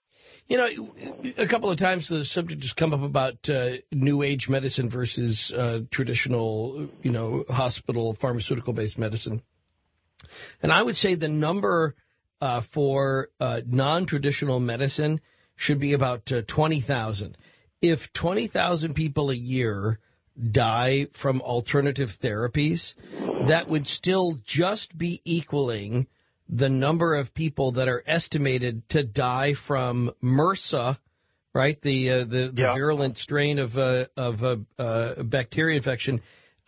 A couple of times the subject has come up about New Age medicine versus traditional, hospital, pharmaceutical-based medicine. And I would say the number for non-traditional medicine should be about 20,000. If 20,000 people a year die from alternative therapies, that would still just be equaling the number of people that are estimated to die from MRSA, right? The virulent strain of bacteria infection.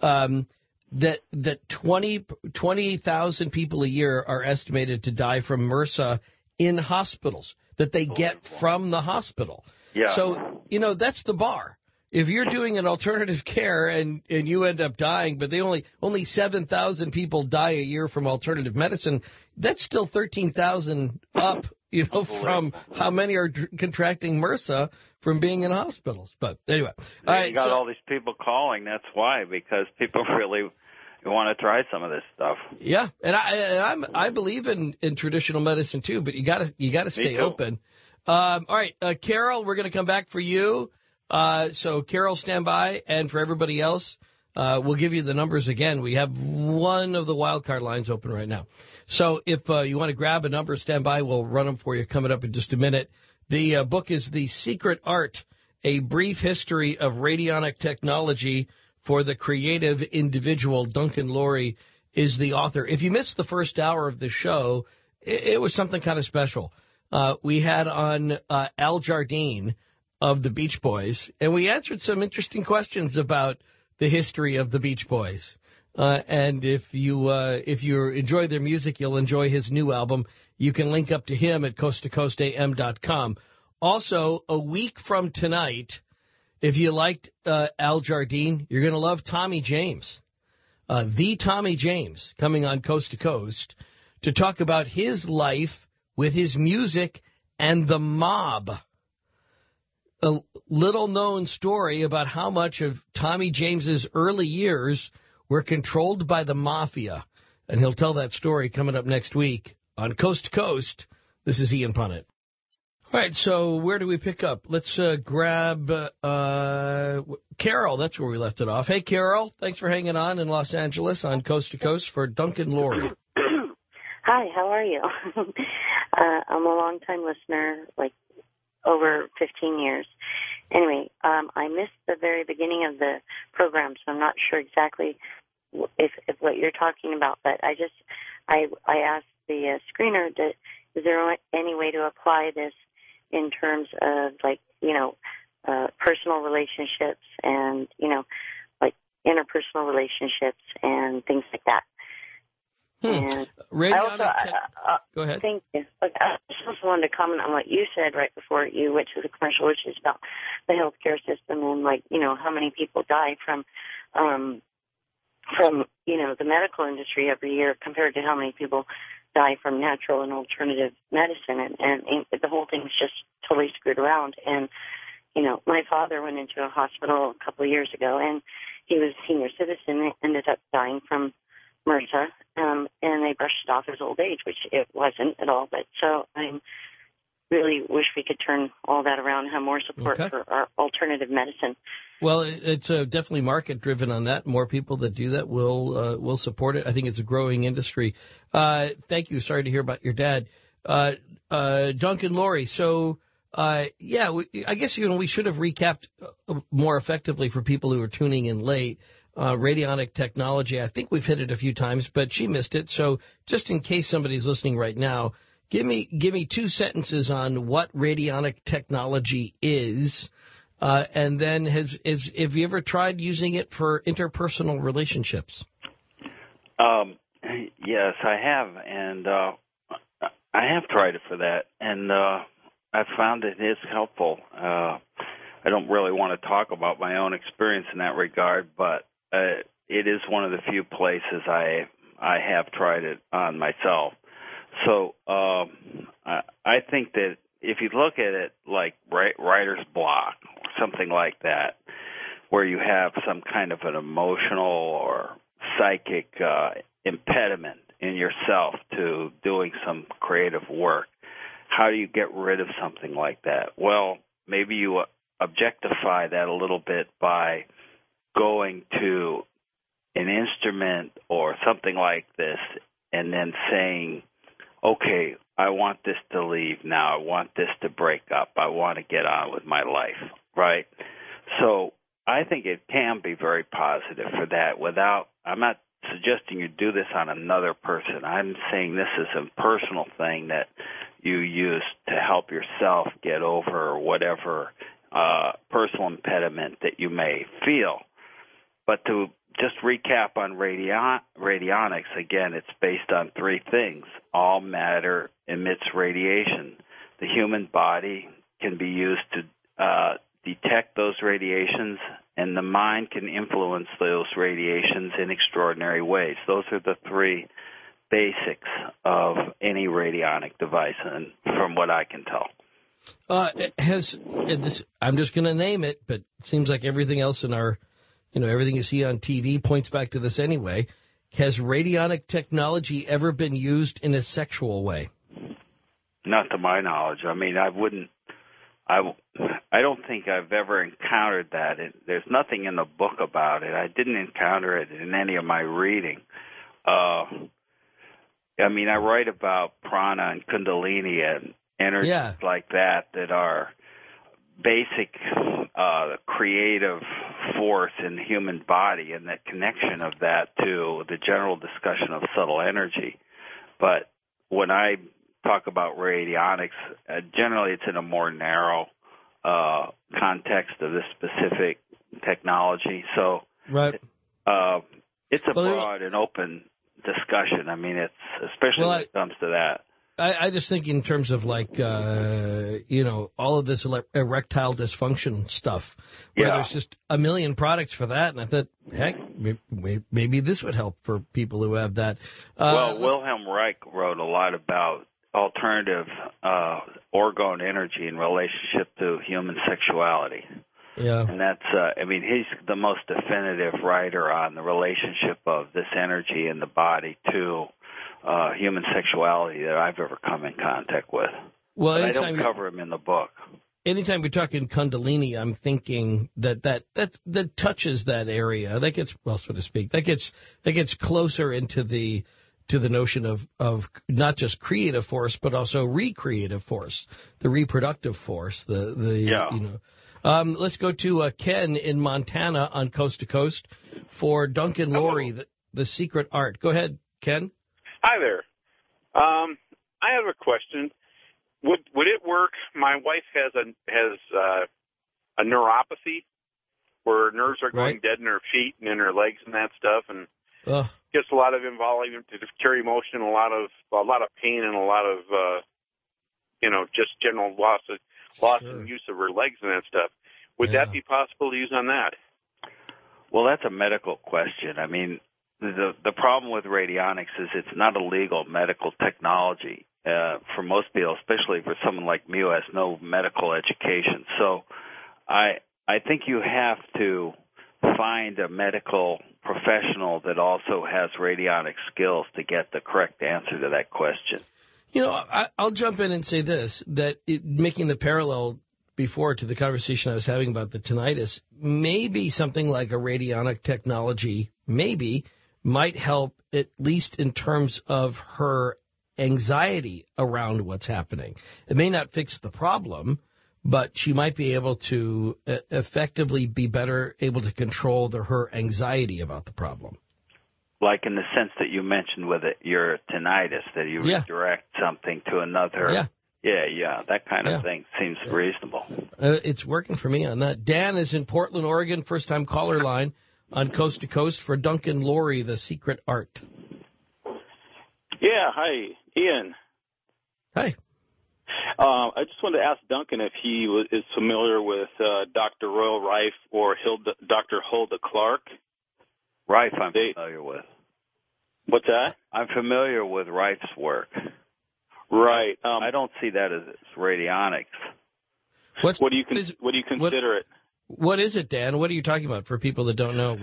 That 20,000 people a year are estimated to die from MRSA in hospitals that they get from the hospital. Yeah. So, that's the bar. If you're doing an alternative care and you end up dying, but only 7,000 people die a year from alternative medicine, that's still 13,000 up, from how many are contracting MRSA from being in hospitals. But anyway. All right, you got all these people calling. That's why, because people really want to try some of this stuff. Yeah, and I believe in traditional medicine too, but you gotta stay open. All right, Carol, we're going to come back for you. So Carol, stand by, and for everybody else, we'll give you the numbers again. We have one of the wild card lines open right now. So if you want to grab a number, stand by. We'll run them for you coming up in just a minute. The book is The Secret Art, A Brief History of Radionic Technology for the Creative Individual. Duncan Laurie is the author. If you missed the first hour of the show, it was something kind of special. We had on Al Jardine of the Beach Boys, and we answered some interesting questions about the history of the Beach Boys. And if you enjoy their music, you'll enjoy his new album. You can link up to him at coasttocoastam.com. Also, a week from tonight, if you liked Al Jardine, you're going to love Tommy James. The Tommy James coming on Coast to Coast to talk about his life with his music and the mob. A little-known story about how much of Tommy James's early years were controlled by the mafia. and he'll tell that story coming up next week on Coast to Coast. This is Ian Punnett. All right, so where do we pick up? Let's grab Carol. That's where we left it off. Hey, Carol, thanks for hanging on in Los Angeles on Coast to Coast for Duncan Laurie. Hi, how are you? I'm a long-time listener, like over 15 years. Anyway, I missed the very beginning of the program, so I'm not sure exactly if what you're talking about, but I asked the screener, is there any way to apply this in terms of, like, personal relationships and, like interpersonal relationships and things like that. And go ahead. Thank you. Look, I just wanted to comment on what you said right before you went to the commercial, which is about the healthcare system and, like, how many people die from the medical industry every year compared to how many people die from natural and alternative medicine, and the whole thing's just totally screwed around. And my father went into a hospital a couple of years ago, and he was a senior citizen and ended up dying from MRSA, and they brushed it off as old age, which it wasn't at all. But so I really wish we could turn all that around and have more support for our alternative medicine. Well, it's definitely market-driven on that. More people that do that will support it. I think it's a growing industry. Thank you. Sorry to hear about your dad. Duncan Laurie, so, I guess, we should have recapped more effectively for people who are tuning in late. Radionic technology, I think we've hit it a few times, but she missed it. So just in case somebody's listening right now, give me 2 sentences on what radionic technology is. And then have you ever tried using it for interpersonal relationships? Yes, I have, and I have tried it for that, and I've found it is helpful. I don't really want to talk about my own experience in that regard, but it is one of the few places I have tried it on myself. So I think that if you look at it like writer's block or something like that, where you have some kind of an emotional or psychic impediment in yourself to doing some creative work, how do you get rid of something like that? Well, maybe you objectify that a little bit by going to an instrument or something like this and then saying, okay, I want this to leave now. I want this to break up. I want to get on with my life, right? So I think it can be very positive for that I'm not suggesting you do this on another person. I'm saying this is a personal thing that you use to help yourself get over whatever personal impediment that you may feel. But to just recap on radionics, again, it's based on 3 things. All matter emits radiation. The human body can be used to detect those radiations, and the mind can influence those radiations in extraordinary ways. Those are the 3 basics of any radionic device, and from what I can tell. I'm just going to name it, but it seems like everything else in our, everything you see on TV points back to this anyway. Has radionic technology ever been used in a sexual way? Not to my knowledge. I mean, I don't think I've ever encountered that. There's nothing in the book about it. I didn't encounter it in any of my reading. I write about prana and kundalini and energies like that are basic creative force in the human body, and the connection of that to the general discussion of subtle energy. But when I talk about radionics, generally it's in a more narrow context of this specific technology. So it's a broad and open discussion. I mean, it's especially when it comes to that. I just think in terms of all of this erectile dysfunction stuff, where there's just a million products for that, and I thought, heck, maybe this would help for people who have that. Wilhelm Reich wrote a lot about alternative orgone energy in relationship to human sexuality. Yeah. And that's, he's the most definitive writer on the relationship of this energy in the body to human sexuality that I've ever come in contact with. Well, but I don't cover him in the book. Anytime we're talking Kundalini, I'm thinking that touches that area. That gets, well, so to speak, that gets closer into the notion of not just creative force, but also recreative force, the reproductive force. Let's go to Ken in Montana on Coast to Coast for Duncan Laurie, the Secret Art. Go ahead, Ken. Hi there. I have a question. Would it work? My wife has a neuropathy where her nerves are going dead in her feet and in her legs and that stuff, and gets a lot of involuntary to carry motion, a lot of pain, and a lot of just general loss in use of her legs and that stuff. Would that be possible to use on that? Well, that's a medical question. I mean, the problem with radionics is it's not a legal medical technology. For most people, especially for someone like me who has no medical education. So I think you have to find a medical professional that also has radionic skills to get the correct answer to that question. I'll jump in and say this, that making the parallel before to the conversation I was having about the tinnitus, maybe something like a radionic technology might help, at least in terms of her anxiety around what's happening. It may not fix the problem, but she might be able to effectively be better able to control her anxiety about the problem. Like in the sense that you mentioned with your tinnitus, that you redirect something to another. Yeah, that kind of thing seems reasonable. It's working for me on that. Dan is in Portland, Oregon, first-time caller line on Coast to Coast for Duncan Laurie, the Secret Art. Yeah, hi, Ian. Hi. I just wanted to ask Duncan if he is familiar with Dr. Royal Rife or Dr. Hulda Clark. Rife I'm familiar with. What's that? I'm familiar with Rife's work. Right. I don't see that as radionics. What do you consider it? What is it, Dan? What are you talking about for people that don't know?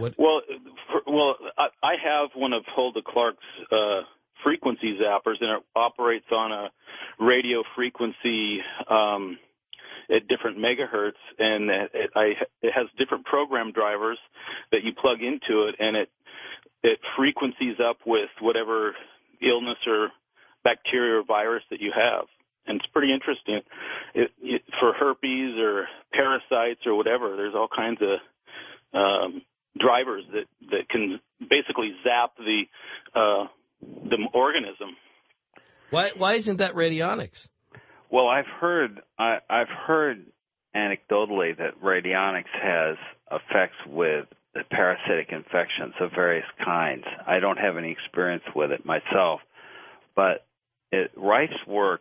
I have one of Hulda Clark's frequency zappers, and it operates on a radio frequency at different megahertz, and it has different program drivers that you plug into it, and it frequencies up with whatever illness or bacteria or virus that you have. And it's pretty interesting. For herpes or parasites or whatever, there's all kinds of drivers that can basically zap the organism. Why isn't that radionics? Well, I've heard anecdotally that radionics has effects with the parasitic infections of various kinds. I don't have any experience with it myself, but Rife's work,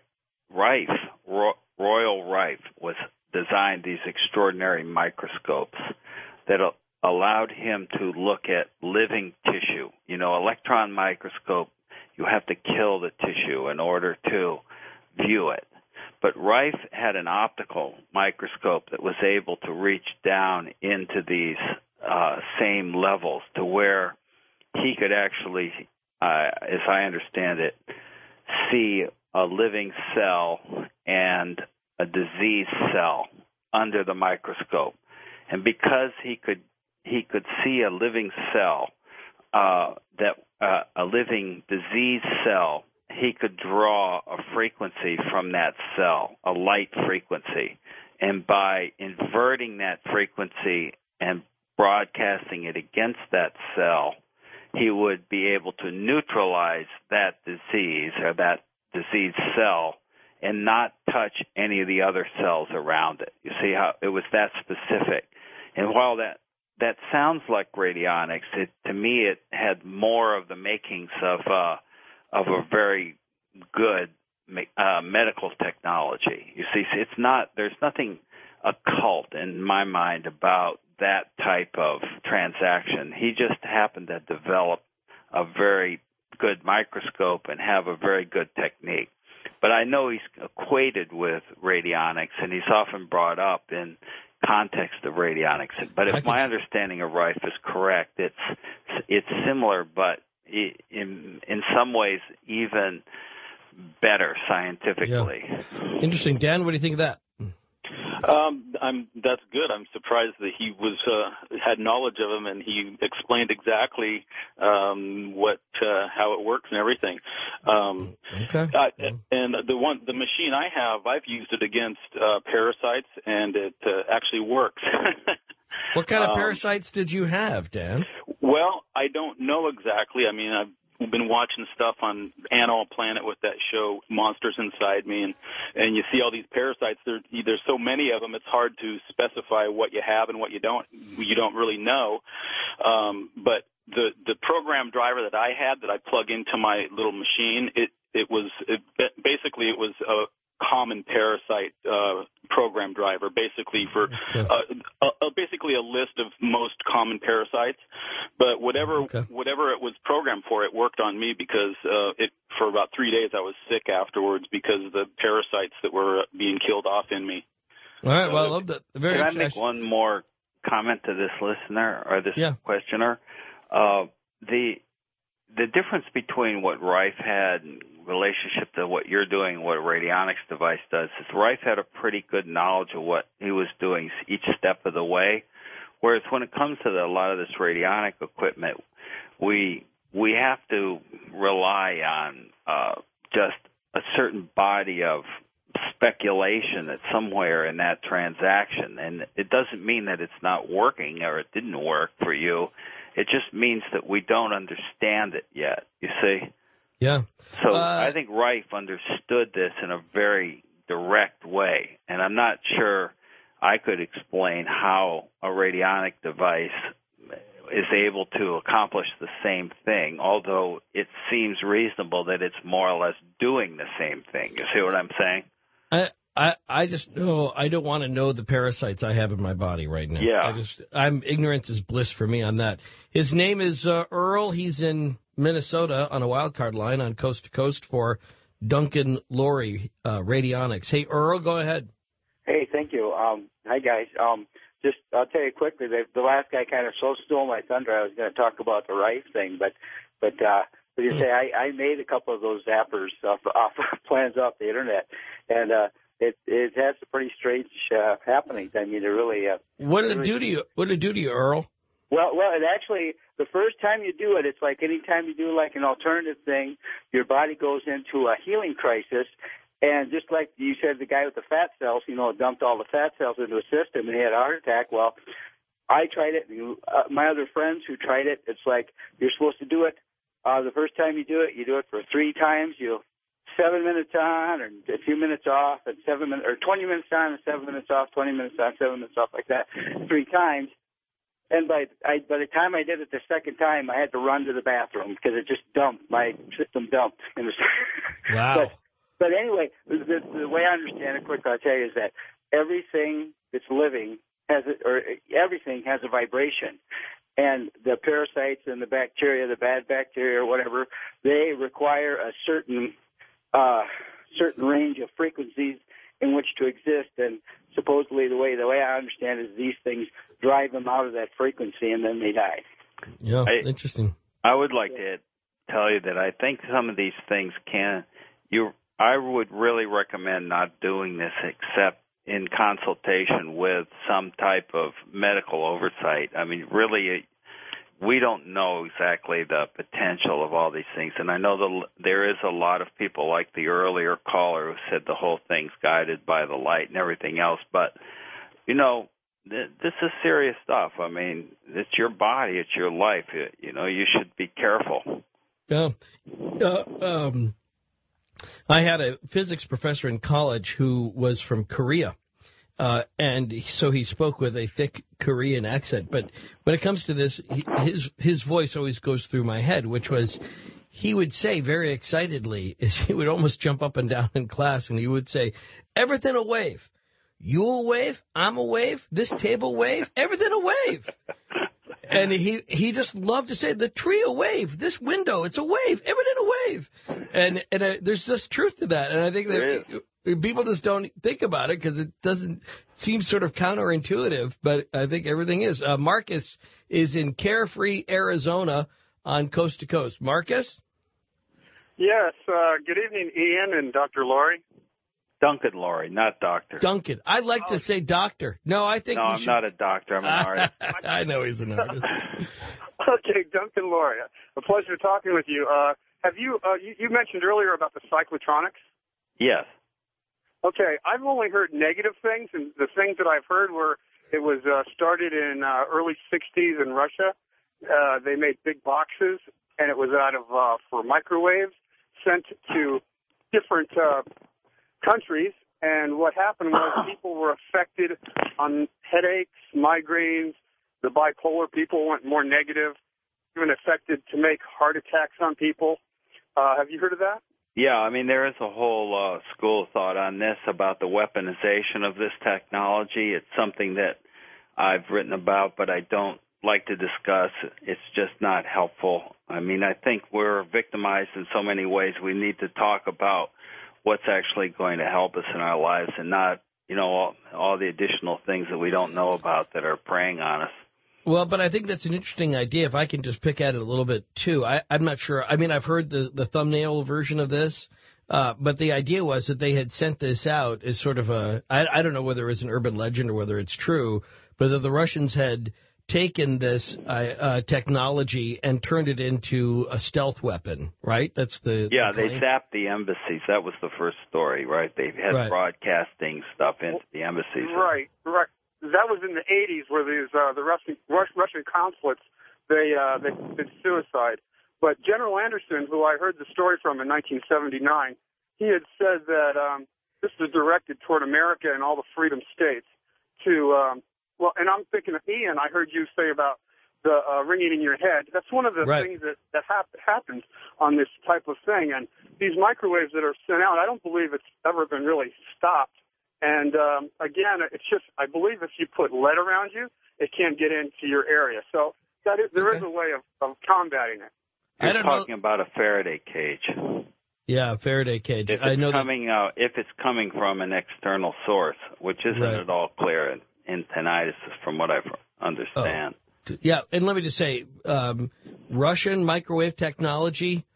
Royal Rife, was designed these extraordinary microscopes that allowed him to look at living tissue. Electron microscope, you have to kill the tissue in order to view it. But Rife had an optical microscope that was able to reach down into these same levels to where he could actually, as I understand it, see a living cell and a disease cell under the microscope. And because he could see a living cell, a living disease cell, he could draw a frequency from that cell, a light frequency. And by inverting that frequency and broadcasting it against that cell, he would be able to neutralize that disease or that disease cell and not touch any of the other cells around it. You see how it was that specific. And while that sounds like radionics, to me it had more of the makings of a very good medical technology. You see, there's nothing occult in my mind about that type of transaction. He just happened to develop a very good microscope and have a very good technique. but I know he's equated with radionics, and he's often brought up in context of radionics. But if my understanding of Rife is correct, it's similar, but in some ways even better scientifically. Yeah. Interesting. Dan, what do you think of that? That's good. I'm surprised that he had knowledge of him, and he explained exactly how it works and everything. Okay. And the machine I have, I've used it against parasites, and it actually works. What kind of parasites did you have, Dan? Well, I don't know exactly. I mean, I've been watching stuff on Animal Planet with that show Monsters Inside Me, and you see all these parasites. There's so many of them, it's hard to specify what you have and what you don't really know. But the program driver that I had that I plug into my little machine, it was a common parasite program driver, basically for basically a list of most common parasites. But whatever it was programmed for, it worked on me because for about 3 days I was sick afterwards because of the parasites that were being killed off in me. All right, well, I love that. Can I make one more comment to this listener or this questioner? The difference between what Rife had in relationship to what you're doing and what a radionics device does is Rife had a pretty good knowledge of what he was doing each step of the way, whereas when it comes to a lot of this radionic equipment, we have to rely on just a certain body of speculation that's somewhere in that transaction, and it doesn't mean that it's not working or it didn't work for you. It just means that we don't understand it yet, you see? Yeah. So I think Rife understood this in a very direct way, and I'm not sure I could explain how a radionic device is able to accomplish the same thing, although it seems reasonable that it's more or less doing the same thing. You see what I'm saying? I just know I don't want to know the parasites I have in my body right now. Yeah. I'm ignorance is bliss for me on that. His name is Earl. He's in Minnesota on a wildcard line on Coast to Coast for Duncan Laurie Radionics. Hey, Earl, go ahead. Hey, thank you. Hi, guys. I'll tell you quickly, the last guy kind of stole my thunder. I was going to talk about the Rife thing, but you say I made a couple of those zappers off plans off the internet, and it has some pretty strange happenings. I mean, it really. What did it do to you? What did it do to you, Earl? Well, it actually, the first time you do it, it's like any time you do like an alternative thing, your body goes into a healing crisis. And just like you said, the guy with the fat cells, dumped all the fat cells into a system and he had a heart attack. Well, I tried it. My other friends who tried it, it's like you're supposed to do it. The first time you do it for 3 times. 7 minutes on and a few minutes off, and 7 minutes or 20 minutes on and 7 minutes off, 20 minutes on, 7 minutes off, like that, 3 times. And by the time I did it the second time, I had to run to the bathroom because it just dumped. My system dumped. Wow. But anyway, the way I understand it, quick, I'll tell you, is that everything that's living everything has a vibration. And the parasites and the bacteria, the bad bacteria or whatever, they require a certain range of frequencies in which to exist. And supposedly the way I understand it is these things drive them out of that frequency and then they die. Yeah, interesting. I would like to tell you that I think some of these things I would really recommend not doing this except in consultation with some type of medical oversight. I mean, really, we don't know exactly the potential of all these things. And I know there is a lot of people like the earlier caller who said the whole thing's guided by the light and everything else. But, this is serious stuff. I mean, it's your body. It's your life. You should be careful. Yeah. I had a physics professor in college who was from Korea, and so he spoke with a thick Korean accent. But when it comes to this, his voice always goes through my head, which was he would say very excitedly, he would almost jump up and down in class, and he would say, everything a wave. You a wave, I'm a wave, this table wave, everything a wave. And he just loved to say, the tree a wave, this window, it's a wave, evident a wave. And there's just truth to that. And I think that people just don't think about it because it doesn't seem sort of counterintuitive, but I think everything is. Marcus is in Carefree, Arizona on Coast to Coast. Marcus? Yes. Good evening, Ian and Dr. Laurie. Duncan Laurie, not doctor. Duncan. I like to say doctor. No, I think I'm not a doctor. I'm an artist. I know he's an artist. Okay, Duncan Laurie. A pleasure talking with you. Have you mentioned earlier about the cyclotronics? Yes. Okay, I've only heard negative things, and the things that I've heard were it was started in early 60s in Russia. They made big boxes, and it was out of for microwaves sent to different countries, and what happened was people were affected on headaches, migraines, the bipolar people went more negative, even affected to make heart attacks on people. Have you heard of that? Yeah, I mean, there is a whole school of thought on this about the weaponization of this technology. It's something that I've written about, but I don't like to discuss. It's just not helpful. I mean, I think we're victimized in so many ways. We need to talk about what's actually going to help us in our lives and not, all the additional things that we don't know about that are preying on us. Well, but I think that's an interesting idea. If I can just pick at it a little bit, too. I'm not sure. I mean, I've heard the thumbnail version of this, but the idea was that they had sent this out as sort of I don't know whether it's an urban legend or whether it's true, but that the Russians had taken this technology and turned it into a stealth weapon, right? That's they zapped the embassies. That was the first story, right? They had broadcasting stuff into the embassies. Right. That was in the 80s where these the Russian consulates they did suicide. But General Anderson, who I heard the story from in 1979, he had said that this was directed toward America and all the freedom states to and I'm thinking of Ian. I heard you say about the ringing in your head. That's one of the things that happens on this type of thing. And these microwaves that are sent out, I don't believe it's ever been really stopped. And again, it's just I believe if you put lead around you, it can't get into your area. So there is a way of combating it. You're talking about a Faraday cage. Yeah, a Faraday cage. If it's coming from an external source, which isn't at all clear in tinnitus, from what I understand. Oh. Yeah, and let me just say, Russian microwave technology,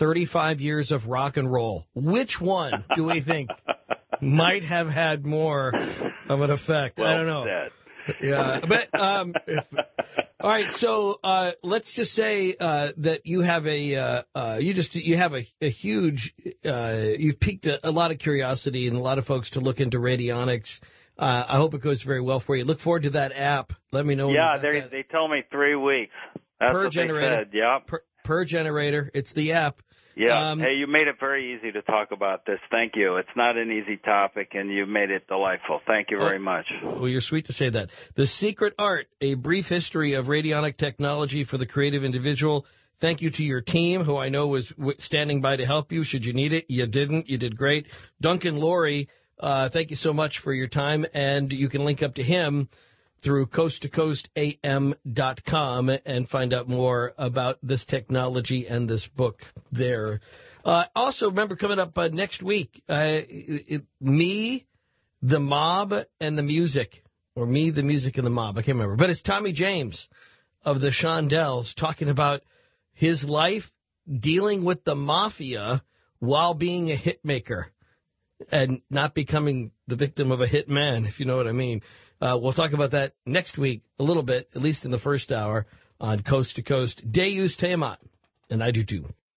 35 years of rock and roll. Which one do we think might have had more of an effect? Well I don't know. Said. Yeah, but all right. So let's just say that you have a huge you've piqued a lot of curiosity and a lot of folks to look into radionics. I hope it goes very well for you. Look forward to that app. Let me know. Yeah, they told me 3 weeks. That's per what generator. They said. Yep. Per generator. It's the app. Yeah. Hey, you made it very easy to talk about this. Thank you. It's not an easy topic, and you made it delightful. Thank you very much. Well, you're sweet to say that. The Secret Art, a brief history of radionic technology for the creative individual. Thank you to your team, who I know was standing by to help you. Should you need it, you didn't. You did great. Duncan Laurie, thank you so much for your time, and you can link up to him through coasttocoastam.com and find out more about this technology and this book there. Also, remember, coming up next week, Me, the Mob, and the Music. Or Me, the Music, and the Mob. I can't remember. But it's Tommy James of the Shondells talking about his life dealing with the mafia while being a hit maker and not becoming the victim of a hit man, if you know what I mean. We'll talk about that next week a little bit, at least in the first hour, on Coast to Coast. Deus te amat, and I do too.